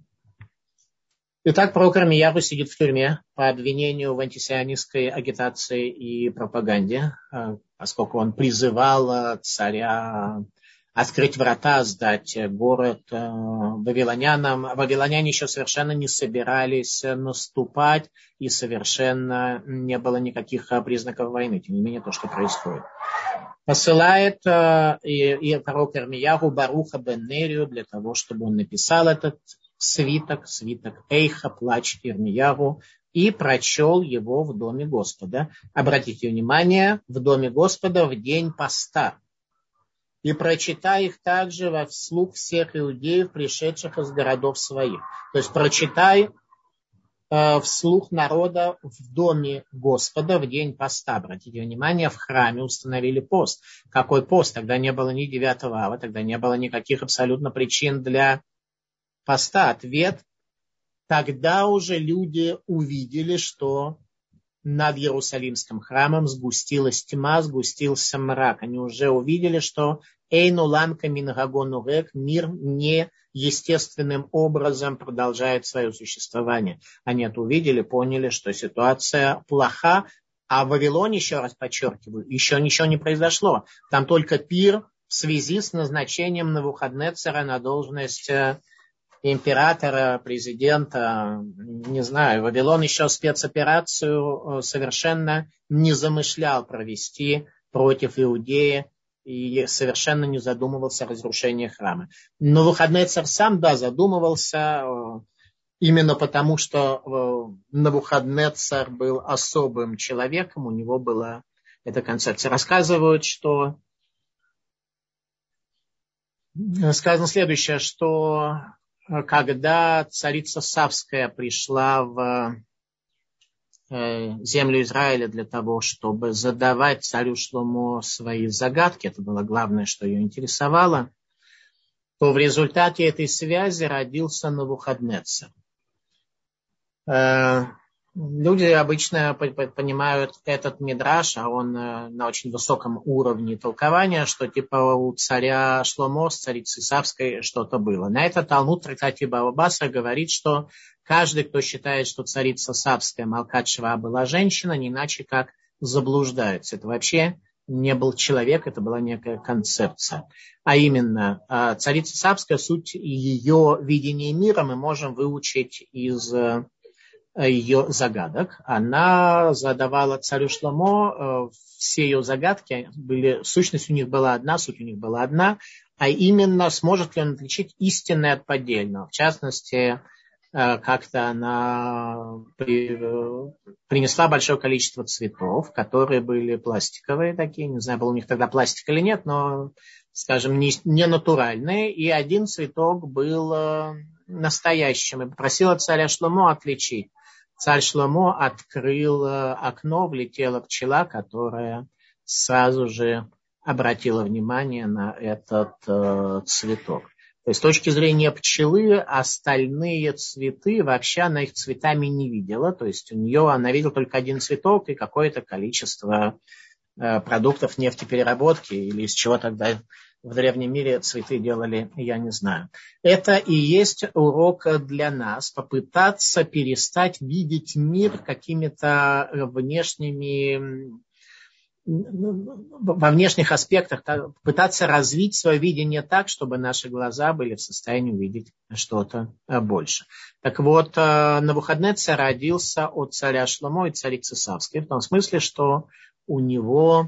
Speaker 1: Итак, пророк Ирмияху сидит в тюрьме по обвинению в антисионистской агитации и пропаганде, поскольку он призывал царя открыть врата, сдать город вавилонянам. Вавилоняне еще совершенно не собирались наступать, и совершенно не было никаких признаков войны. Тем не менее, то, что происходит. Посылает и, и пророк Ирмияху Баруха бен Нерию для того, чтобы он написал этот свиток, свиток Эйха, плач Ирмияху, и прочел его в доме Господа. Обратите внимание, в доме Господа в день поста. И прочитай их также во вслух всех иудеев, пришедших из городов своих. То есть прочитай э, вслух народа в доме Господа в день поста. Обратите внимание, в храме установили пост. Какой пост? Тогда не было ни девятого ава, тогда не было никаких абсолютно причин для поста. Ответ: тогда уже люди увидели, что над Иерусалимским храмом сгустилась тьма, сгустился мрак. Они уже увидели, что Эйну ламка мингагону рек, мир не естественным образом продолжает свое существование. Они это увидели, поняли, что ситуация плоха, а в Вавилоне, еще раз подчеркиваю, еще ничего не произошло. Там только пир в связи с назначением Навуходнецера на должность императора, президента, не знаю. Вавилон еще спецоперацию совершенно не замышлял провести против Иудеи и совершенно не задумывался о разрушении храма. Навуходнецер сам, да, задумывался, именно потому, что Навуходнецер был особым человеком, у него была эта концепция. Рассказывают, что сказано следующее, что когда царица Савская пришла в землю Израиля для того, чтобы задавать царю Шломо свои загадки, это было главное, что ее интересовало, то в результате этой связи родился Навуходнецер. Люди обычно понимают этот мидраш, а он на очень высоком уровне толкования, что типа у царя Шломо с царицей Савской что-то было. На это Талмуд в трактате Бава Басра говорит, что каждый, кто считает, что царица Савская Малкат Шва была женщина, не иначе как заблуждается. Это вообще не был человек, это была некая концепция. А именно, царица Савская, суть ее видения мира мы можем выучить из ее загадок. Она задавала царю Шломо, все ее загадки были, сущность у них была одна, суть у них была одна, а именно, сможет ли он отличить истинное от поддельного. В частности, как-то она принесла большое количество цветов, которые были пластиковые такие, не знаю, был у них тогда пластик или нет, но, скажем, не, не натуральные, и один цветок был настоящим, и попросила царя Шломо отличить. Царь Шломо открыл окно, влетела пчела, которая сразу же обратила внимание на этот э, цветок. То есть с точки зрения пчелы остальные цветы, вообще она их цветами не видела. То есть у нее она видела только один цветок и какое-то количество э, продуктов нефтепереработки или из чего тогда в древнем мире цветы делали, я не знаю. Это и есть урок для нас, попытаться перестать видеть мир какими-то внешними, во внешних аспектах, пытаться развить свое видение так, чтобы наши глаза были в состоянии увидеть что-то больше. Так вот, Навуходнецер родился от царя Шломо и царицы Савской, в том смысле, что у него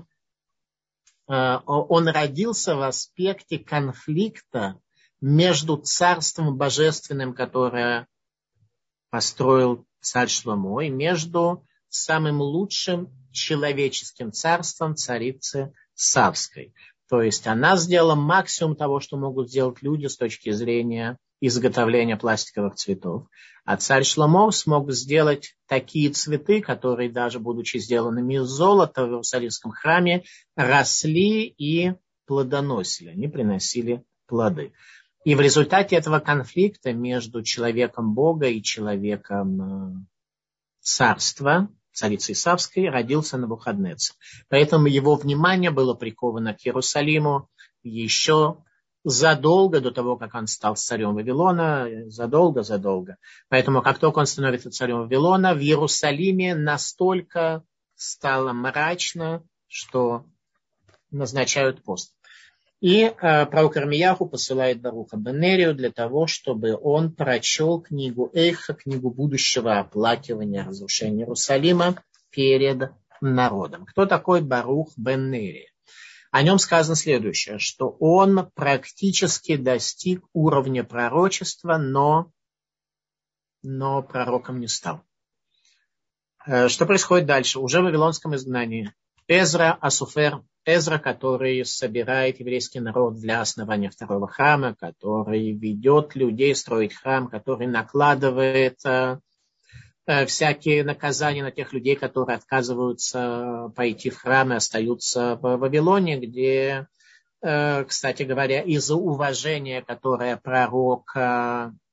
Speaker 1: он родился в аспекте конфликта между царством божественным, которое построил царь Шломо, и между самым лучшим человеческим царством царицы Савской. То есть она сделала максимум того, что могут сделать люди с точки зрения изготовления пластиковых цветов. А царь Шломо смог сделать такие цветы, которые, даже будучи сделанными из золота в Иерусалимском храме, росли и плодоносили. Они приносили плоды. И в результате этого конфликта между человеком Бога и человеком царства, царицей Савской, родился Навуходнецер. Поэтому его внимание было приковано к Иерусалиму еще задолго до того, как он стал царем Вавилона, задолго-задолго. Поэтому, как только он становится царем Вавилона, в Иерусалиме настолько стало мрачно, что назначают пост. И э, пророк Ирмияху посылает Баруха бен Нерию для того, чтобы он прочел книгу Эйха, книгу будущего оплакивания разрушения Иерусалима перед народом. Кто такой Барух бен Нерия? О нем сказано следующее, что он практически достиг уровня пророчества, но, но пророком не стал. Что происходит дальше? Уже в вавилонском изгнании Эзра Асуфер, Эзра, который собирает еврейский народ для основания второго храма, который ведет людей строить храм, который накладывает всякие наказания на тех людей, которые отказываются пойти в храм и остаются в Вавилоне, где, кстати говоря, из-за уважения, которое пророк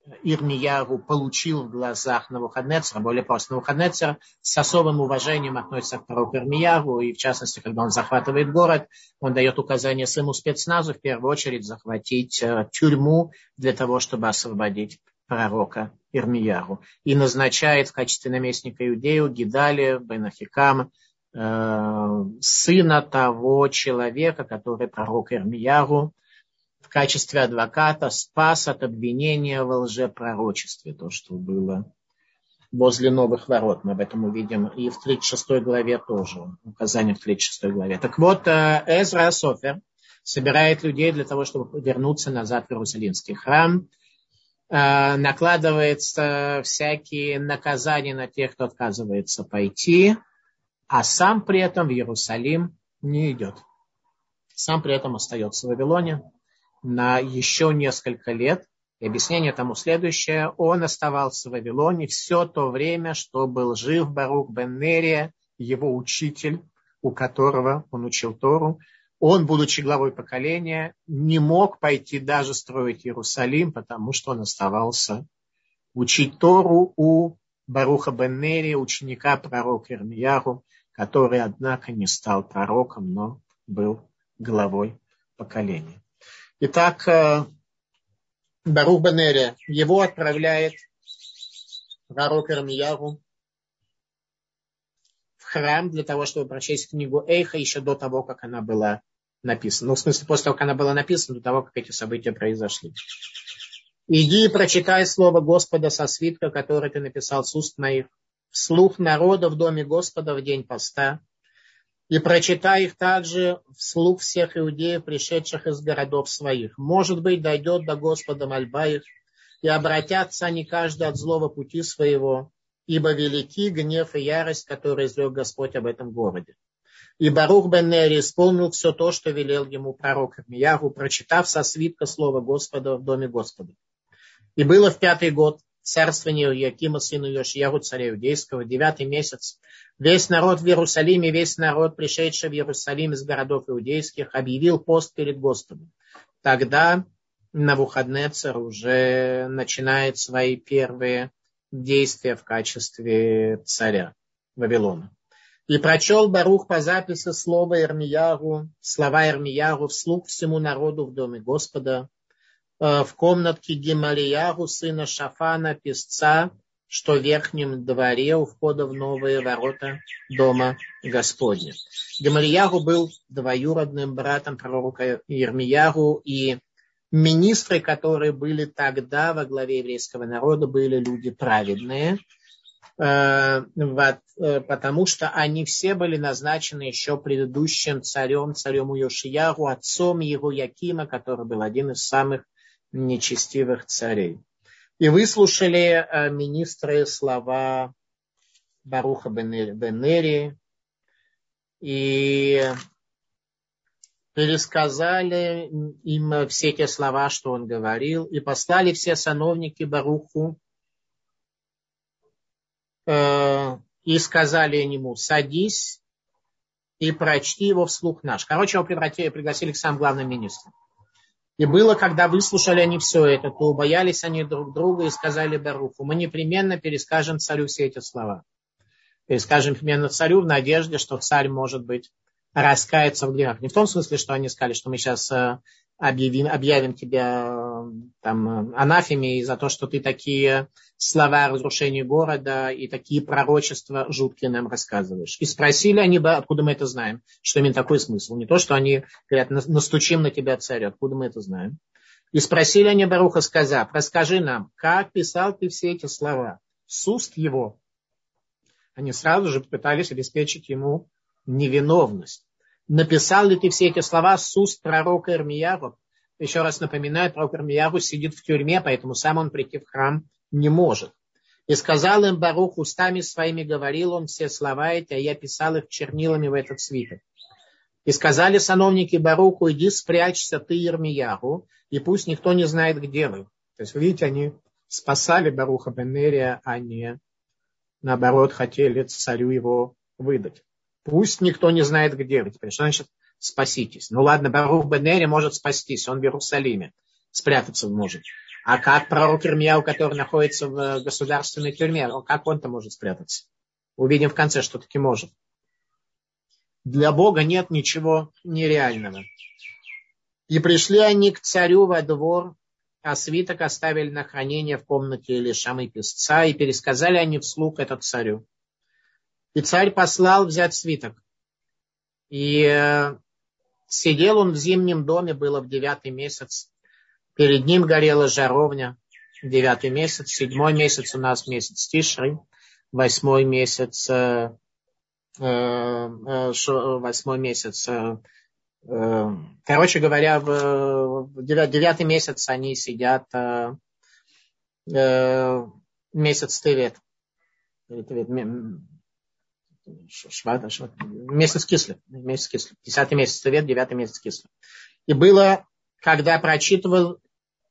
Speaker 1: Ирмияру получил в глазах Навуходоносора, более просто Навуходоносор с особым уважением относится к пророку Ирмияру, и в частности, когда он захватывает город, он дает указание своему спецназу в первую очередь захватить э, тюрьму для того, чтобы освободить пророка Ирмияру. И назначает в качестве наместника Иудею Гидалия бен Ахикам, э, сына того человека, который пророк Ирмияру в качестве адвоката спас от обвинения в лжепророчестве, то, что было возле Новых Ворот. Мы об этом увидим и в тридцать шестой главе тоже, указание в тридцать шестой главе. Так вот, Эзра Софер собирает людей для того, чтобы вернуться назад в Иерусалимский храм, накладывается всякие наказания на тех, кто отказывается пойти, а сам при этом в Иерусалим не идет. Сам при этом остается в Вавилоне на еще несколько лет. И объяснение тому следующее. Он оставался в Вавилоне все то время, что был жив Барух бен Нерия, его учитель, у которого он учил Тору. Он, будучи главой поколения, не мог пойти даже строить Иерусалим, потому что он оставался учить Тору у Баруха бен Нерия, ученика пророка Ирмияру, который, однако, не стал пророком, но был главой поколения. Итак, Барух бен Нерия, его отправляет пророк Ирмияру в храм для того, чтобы прочесть книгу Эйха еще до того, как она была написана. Ну, в смысле, после того, как она была написана, до того, как эти события произошли. «Иди и прочитай слово Господа со свитка, который ты написал с уст моих, вслух народа в доме Господа в день поста, и прочитай их также вслух всех иудеев, пришедших из городов своих. Может быть, дойдет до Господа мольба их, и обратятся они каждый от злого пути своего, ибо велики гнев и ярость, которые изрек Господь об этом городе. И Барух бен Нерия исполнил все то, что велел ему пророк Ирмияру, прочитав со свитка слова Господа в доме Господа. И было в пятый год царствования Иоакима, сына Йошияру, царя иудейского, девятый месяц, весь народ в Иерусалиме, весь народ, пришедший в Иерусалим из городов иудейских, объявил пост перед Господом. Тогда Навуходоносор уже начинает свои первые действия в качестве царя Вавилона. И прочел Барух по записи слова Ирмияру, слова Ирмияру вслух всему народу в доме Господа, в комнатке Гемалияру, сына Шафана, песца, что в верхнем дворе у входа в новые ворота дома Господня. Гемалияру был двоюродным братом пророка Ирмияру, и министры, которые были тогда во главе еврейского народа, были люди праведные, потому что они все были назначены еще предыдущим царем, царем Йошияру, отцом Иоакима, который был один из самых нечестивых царей. И выслушали министры слова Баруха бен Нерии и пересказали им все те слова, что он говорил, и послали все сановники Баруху и сказали ему: садись и прочти его вслух наш. Короче, его пригласили к самым главным министрам. И было, когда выслушали они все это, то убоялись они друг друга и сказали Баруху: мы непременно перескажем царю все эти слова. Перескажем непременно царю в надежде, что царь, может быть, раскается в грехах. Не в том смысле, что они сказали, что мы сейчас объявим, объявим тебя там анафеме за то, что ты такие слова о разрушении города и такие пророчества жуткие нам рассказываешь. И спросили они, откуда мы это знаем, что именно такой смысл. Не то, что они говорят: настучим на тебя, царь, откуда мы это знаем. И спросили они Баруха, сказав: расскажи нам, как писал ты все эти слова с уст его. Они сразу же пытались обеспечить ему невиновность. Написал ли ты все эти слова с уст пророка Ирмияру? Еще раз напоминаю, пророк Ирмияру сидит в тюрьме, поэтому сам он прийти в храм не может. И сказал им Барух, устами своими говорил он все слова эти, а я писал их чернилами в этот свиток. И сказали сановники Баруху: иди спрячься ты, Ирмияру, и пусть никто не знает, где вы. То есть, видите, они спасали Баруха бен Нерия, а не, наоборот, хотели царю его выдать. Пусть никто не знает, где вы. Теперь что значит спаситесь? Ну ладно, Барух бен Нерия может спастись, он в Иерусалиме. Спрятаться может. А как пророк Ирмияу, который находится в государственной тюрьме, как он-то может спрятаться? Увидим в конце, что таки может. Для Бога нет ничего нереального. И пришли они к царю во двор, а свиток оставили на хранение в комнате Элишамы писца, и пересказали они вслух это царю. И царь послал взять свиток. И э, сидел он в зимнем доме, было в девятый месяц. Перед ним горела жаровня, девятый месяц, седьмой месяц у нас месяц Тишри, восьмой месяц, э, э, шо, восьмой месяц, э, э, короче говоря, в, в девятый месяц они сидят, э, э, месяц Тевет, Швата, швата, месяц Кислев, месяц Кислев, десятый месяц Тевет, девятый месяц Кислев. И было, когда прочитывал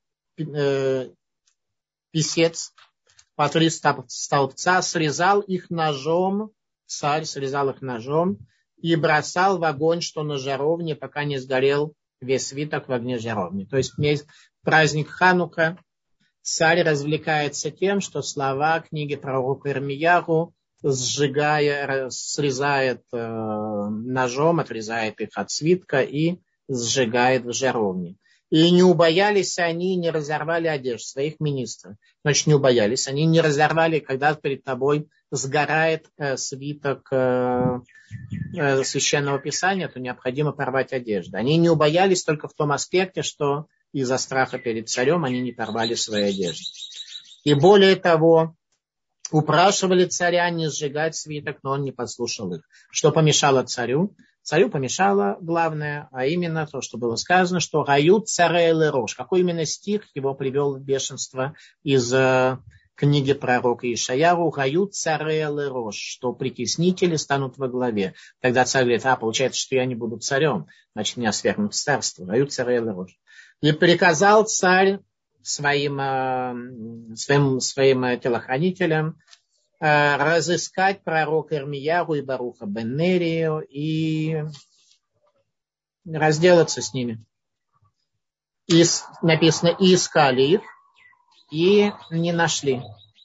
Speaker 1: э, писец по три столбца, срезал их ножом, царь срезал их ножом и бросал в огонь, что на жаровне, пока не сгорел весь свиток в огне жаровни. То есть в праздник Ханука царь развлекается тем, что слова книги пророка Ирмияху, сжигая, срезает э, ножом, отрезает их от свитка и сжигает в жаровне. И не убоялись они, не разорвали одежд своих министров. Значит, не убоялись, они не разорвали, когда перед тобой сгорает э, свиток э, э, священного писания, то необходимо порвать одежду. Они не убоялись только в том аспекте, что из-за страха перед царем они не порвали свои одежды. И более того, упрашивали царя не сжигать свиток, но он не послушал их. Что помешало царю? Царю помешало главное, а именно то, что было сказано, что «Гают царэ элэрош». Какой именно стих его привел в бешенство из э, книги пророка Ишаяху? «Гают царэ элэрош», что притеснители станут во главе. Тогда царь говорит: а, получается, что я не буду царем, значит, меня свергнут в царство. «Гают царэ элэрош». И приказал царь своим, э, своим, своим телохранителям разыскать пророка Ирмияху и Баруха бен Нерию и разделаться с ними. И написано, и искали их, и не нашли.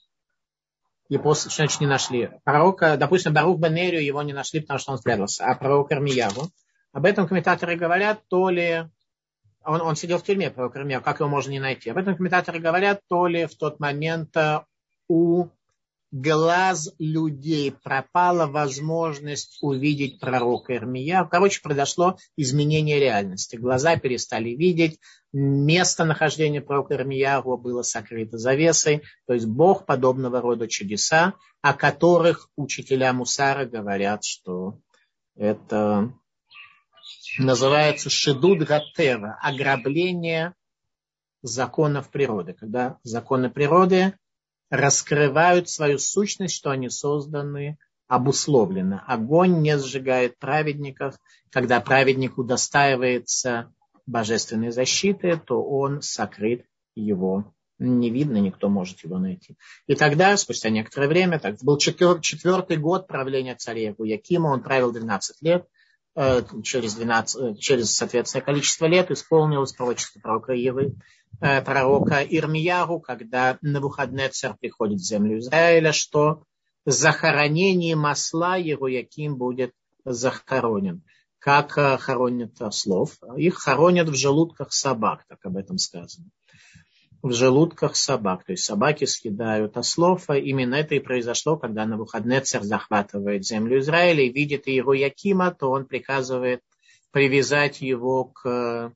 Speaker 1: И после, что значит не нашли? Пророка, допустим, Барух бен Нерию его не нашли, потому что он спрятался. А пророк Ирмияху, об этом комментаторы говорят, то ли он, он сидел в тюрьме, пророк Ирмияху, как его можно не найти? Об этом комментаторы говорят, то ли в тот момент у глаз людей пропала возможность увидеть пророка Ирмияху. Короче, произошло изменение реальности. Глаза перестали видеть, местонахождение пророка Ирмияху было сокрыто завесой. То есть Бог подобного рода чудеса, о которых учителя Мусара говорят, что это называется шедуд гатера, ограбление законов природы. Когда законы природы раскрывают свою сущность, что они созданы обусловленно. Огонь не сжигает праведников. Когда праведник удостаивается божественной защиты, то он сокрыт, его не видно, никто может его найти. И тогда, спустя некоторое время, так, был четвер, четвертый год правления царя Евоякима, он правил двенадцать лет, э, через, двенадцать, через соответственное количество лет исполнилось пророчество пророка Евы, пророка Ирмияху, когда Навуходнецар приходит в землю Израиля, что захоронение масла Евояким будет захоронен. Как хоронят ослов? Их хоронят в желудках собак, так об этом сказано. В желудках собак. То есть собаки съедают ослов. Именно это и произошло, когда Навуходнецар захватывает землю Израиля и видит Евоякима, то он приказывает привязать его к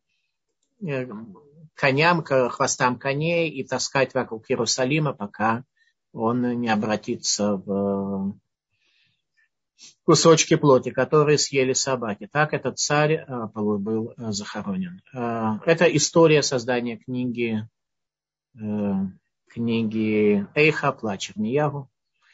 Speaker 1: коням, к хвостам коней и таскать вокруг Иерусалима, пока он не обратится в кусочки плоти, которые съели собаки. Так этот царь был захоронен. Это история создания книги, книги Эйха, Плач Ирмияху.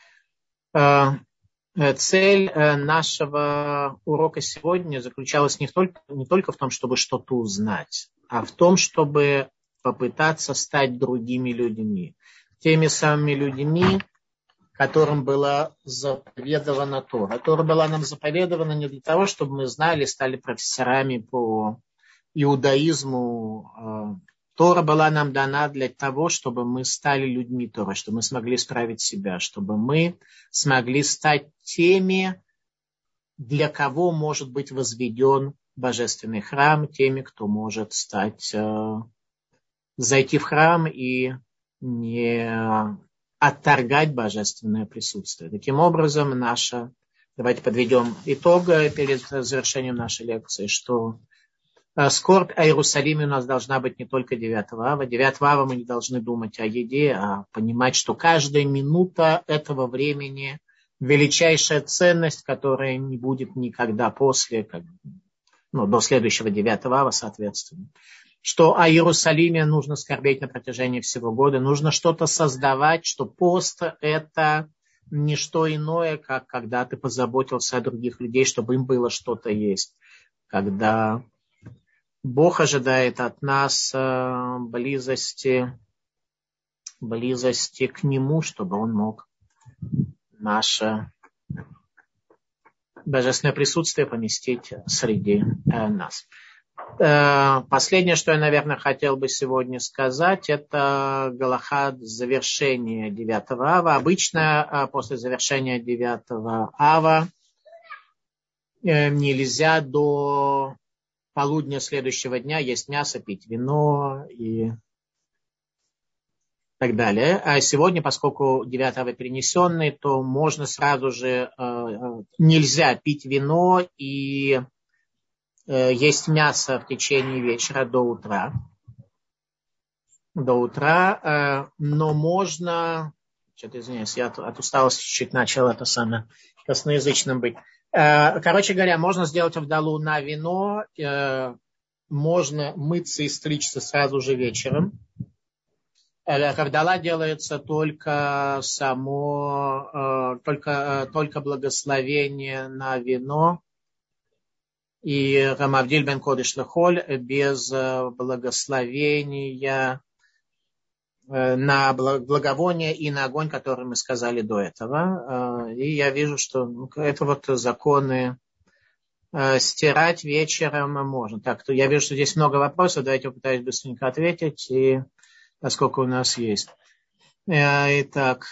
Speaker 1: Цель нашего урока сегодня заключалась не только, не только в том, чтобы что-то узнать, а в том, чтобы попытаться стать другими людьми. Теми самыми людьми, которым была заповедована Тора. Тора была нам заповедована не для того, чтобы мы знали, стали профессорами по иудаизму, Тора была нам дана для того, чтобы мы стали людьми Торы, чтобы мы смогли исправить себя, чтобы мы смогли стать теми, для кого может быть возведен божественный храм, теми, кто может стать, э, зайти в храм и не отторгать божественное присутствие. Таким образом, наша, давайте подведем итог перед завершением нашей лекции, что скорбь о Иерусалиме у нас должна быть не только девятого ава. девятого ава мы не должны думать о еде, а понимать, что каждая минута этого времени величайшая ценность, которая не будет никогда после, как, ну, до следующего девятого ава, соответственно. Что о Иерусалиме нужно скорбеть на протяжении всего года, нужно что-то создавать, что пост – это не что иное, как когда ты позаботился о других людей, чтобы им было что-то есть. Когда Бог ожидает от нас близости, близости к Нему, чтобы Он мог наше божественное присутствие поместить среди э, нас. Э, последнее, что я, наверное, хотел бы сегодня сказать, это галаха завершения девятого ава. Обычно э, после завершения девятого ава э, нельзя до полудня следующего дня есть мясо, пить вино и так далее. А сегодня, поскольку девятый ав перенесенный, то можно сразу же, э, нельзя пить вино и э, есть мясо в течение вечера до утра. До утра, э, но можно, что-то извиняюсь, я от, от усталости чуть-чуть начал это самое косноязычным быть. Э, короче говоря, можно сделать авдалу на вино, э, можно мыться и стричься сразу же вечером. Авдала делается только само, только, только благословение на вино и Рамавдиль бен Кодеш лехоль без благословения на благовоние и на огонь, который мы сказали до этого. И я вижу, что это вот законы стирать вечером можно. Так, то я вижу, что здесь много вопросов, давайте я попытаюсь быстренько ответить и поскольку у нас есть. Итак,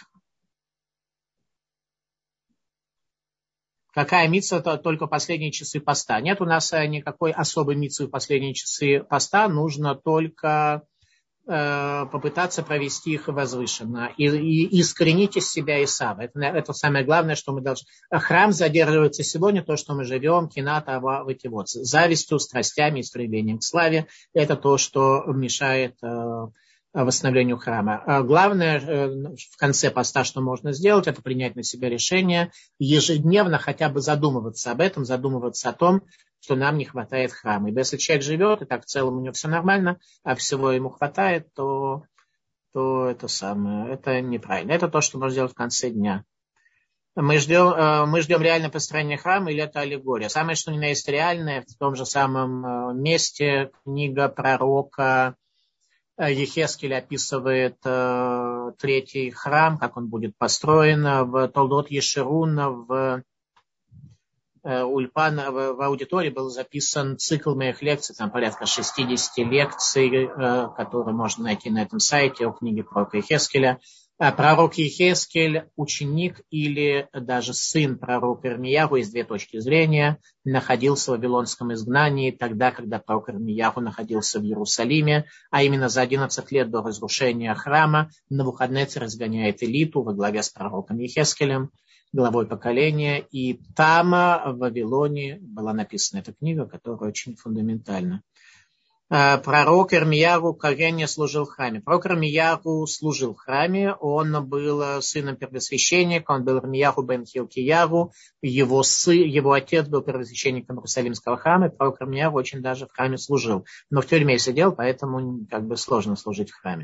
Speaker 1: какая мицва только последние часы поста? Нет у нас никакой особой мицвы в последние часы поста, нужно только э, попытаться провести их возвышенно и, и искоренить из себя Исава. Это, это самое главное, что мы должны. Храм задерживается сегодня, то, что мы живем, кината, ава, вот, завистью, страстями, стремлением к славе. Это то, что мешает э, восстановлению храма. А главное в конце поста, что можно сделать, это принять на себя решение, ежедневно хотя бы задумываться об этом, задумываться о том, что нам не хватает храма. И если человек живет, и так в целом у него все нормально, а всего ему хватает, то, то это самое, это неправильно. Это то, что можно сделать в конце дня. Мы ждем, мы ждем реальное построение храма или это аллегория? Самое, что ни на есть реальное, в том же самом месте книга пророка Ехескель описывает э, третий храм, как он будет построен. В Толдот Ешерун, в э, Ульпан, в, в аудитории был записан цикл моих лекций, там порядка шестьдесят лекций, э, которые можно найти на этом сайте, о книге пророка Ехескеля. Пророк Ехескель, ученик или даже сын пророка Ирмияху, есть две точки зрения, находился в вавилонском изгнании тогда, когда пророк Ирмияху находился в Иерусалиме, а именно за одиннадцать лет до разрушения храма Навуходнецер разгоняет элиту во главе с пророком Ехескелем, главой поколения, и там, в Вавилоне, была написана эта книга, которая очень фундаментальна. Пророк Ирмияху Коген служил в храме. Пророк Ирмияху служил в храме, он был сыном первосвященника, он был Ирмияху бен Хилкиягу, его, сын, его отец был первосвященником Иерусалимского храма, и пророк Ирмияху очень даже в храме служил. Но в тюрьме сидел, поэтому как бы сложно служить в храме.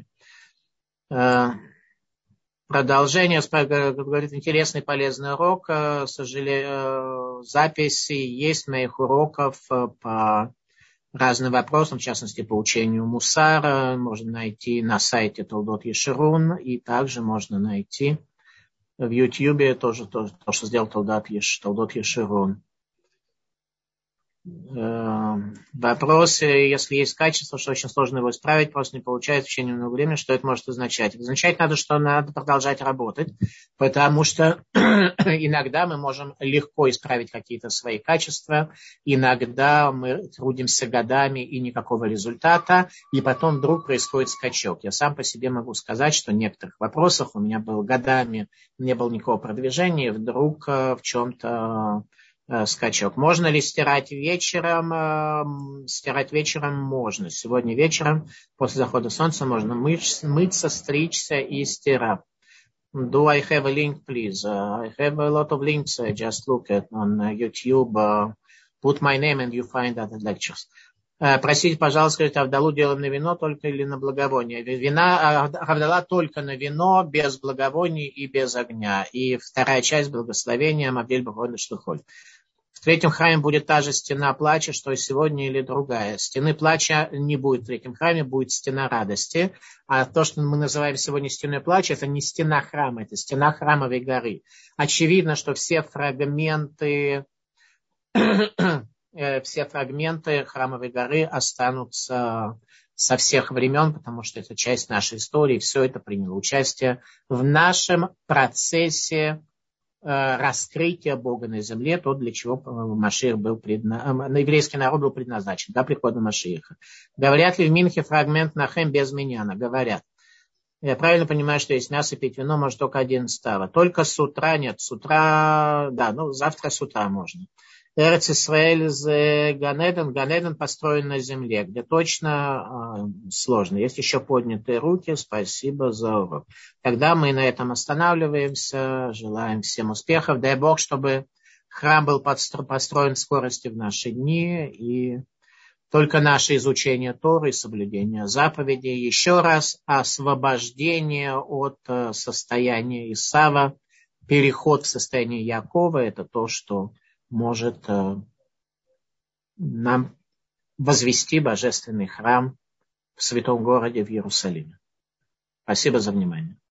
Speaker 1: Продолжение, говорит, интересный полезный урок, к сожалению, записи есть моих уроков по разным вопросам, в частности, по учению Мусара, можно найти на сайте Толдот Ешерун, и также можно найти в Ютьюбе тоже то, то что сделал Толдот Ешерун. Вопрос, если есть качество, что очень сложно его исправить, просто не получается в течение много времени, что это может означать? Означать надо, что надо продолжать работать, потому что иногда мы можем легко исправить какие-то свои качества, иногда мы трудимся годами и никакого результата, и потом вдруг происходит скачок. Я сам по себе могу сказать, что в некоторых вопросах у меня было годами, не было никакого продвижения, и вдруг в чем-то скачок. Можно ли стирать вечером? Стирать вечером можно. Сегодня вечером, после захода солнца, можно мыться, мыться, стричься и стирать. Do I have a link, please? Uh, I have a lot of links. Uh, just look at on uh, YouTube. Uh, put my name and you find other lectures. Uh, просите, пожалуйста, скажите, Авдалу делаем на вино только или на благовоние? Вина, Авдала только на вино, без благовоний и без огня. И вторая часть благословения Мавдель Бахойна Штухоль. В третьем храме будет та же стена плача, что и сегодня, или другая. Стены плача не будет в третьем храме, будет стена радости. А то, что мы называем сегодня стеной плача, это не стена храма, это стена храмовой горы. Очевидно, что все фрагменты, все фрагменты храмовой горы останутся со всех времен, потому что это часть нашей истории. Все это приняло участие в нашем процессе раскрытие Бога на земле, то, для чего Машиах был предназначен, на еврейский народ был предназначен, до прихода Машиаха. Говорят ли в Минхе фрагмент Нахем без миньяна? Говорят. Я правильно понимаю, что есть мясо, пить вино может только одиннадцатого. Только с утра нет. С утра, да, ну завтра с утра можно. Эрец Исраэль з Ганеден. Ганеден построен на земле, где точно э, сложно. Есть еще поднятые руки. Спасибо за урок. Тогда мы на этом останавливаемся. Желаем всем успехов. Дай Бог, чтобы храм был построен в скорости в наши дни. И только наше изучение Торы и соблюдение заповедей. Еще раз освобождение от э, состояния Исава. Переход в состояние Якова. Это то, что может э, нам возвести божественный храм в святом городе в Иерусалиме. Спасибо за внимание.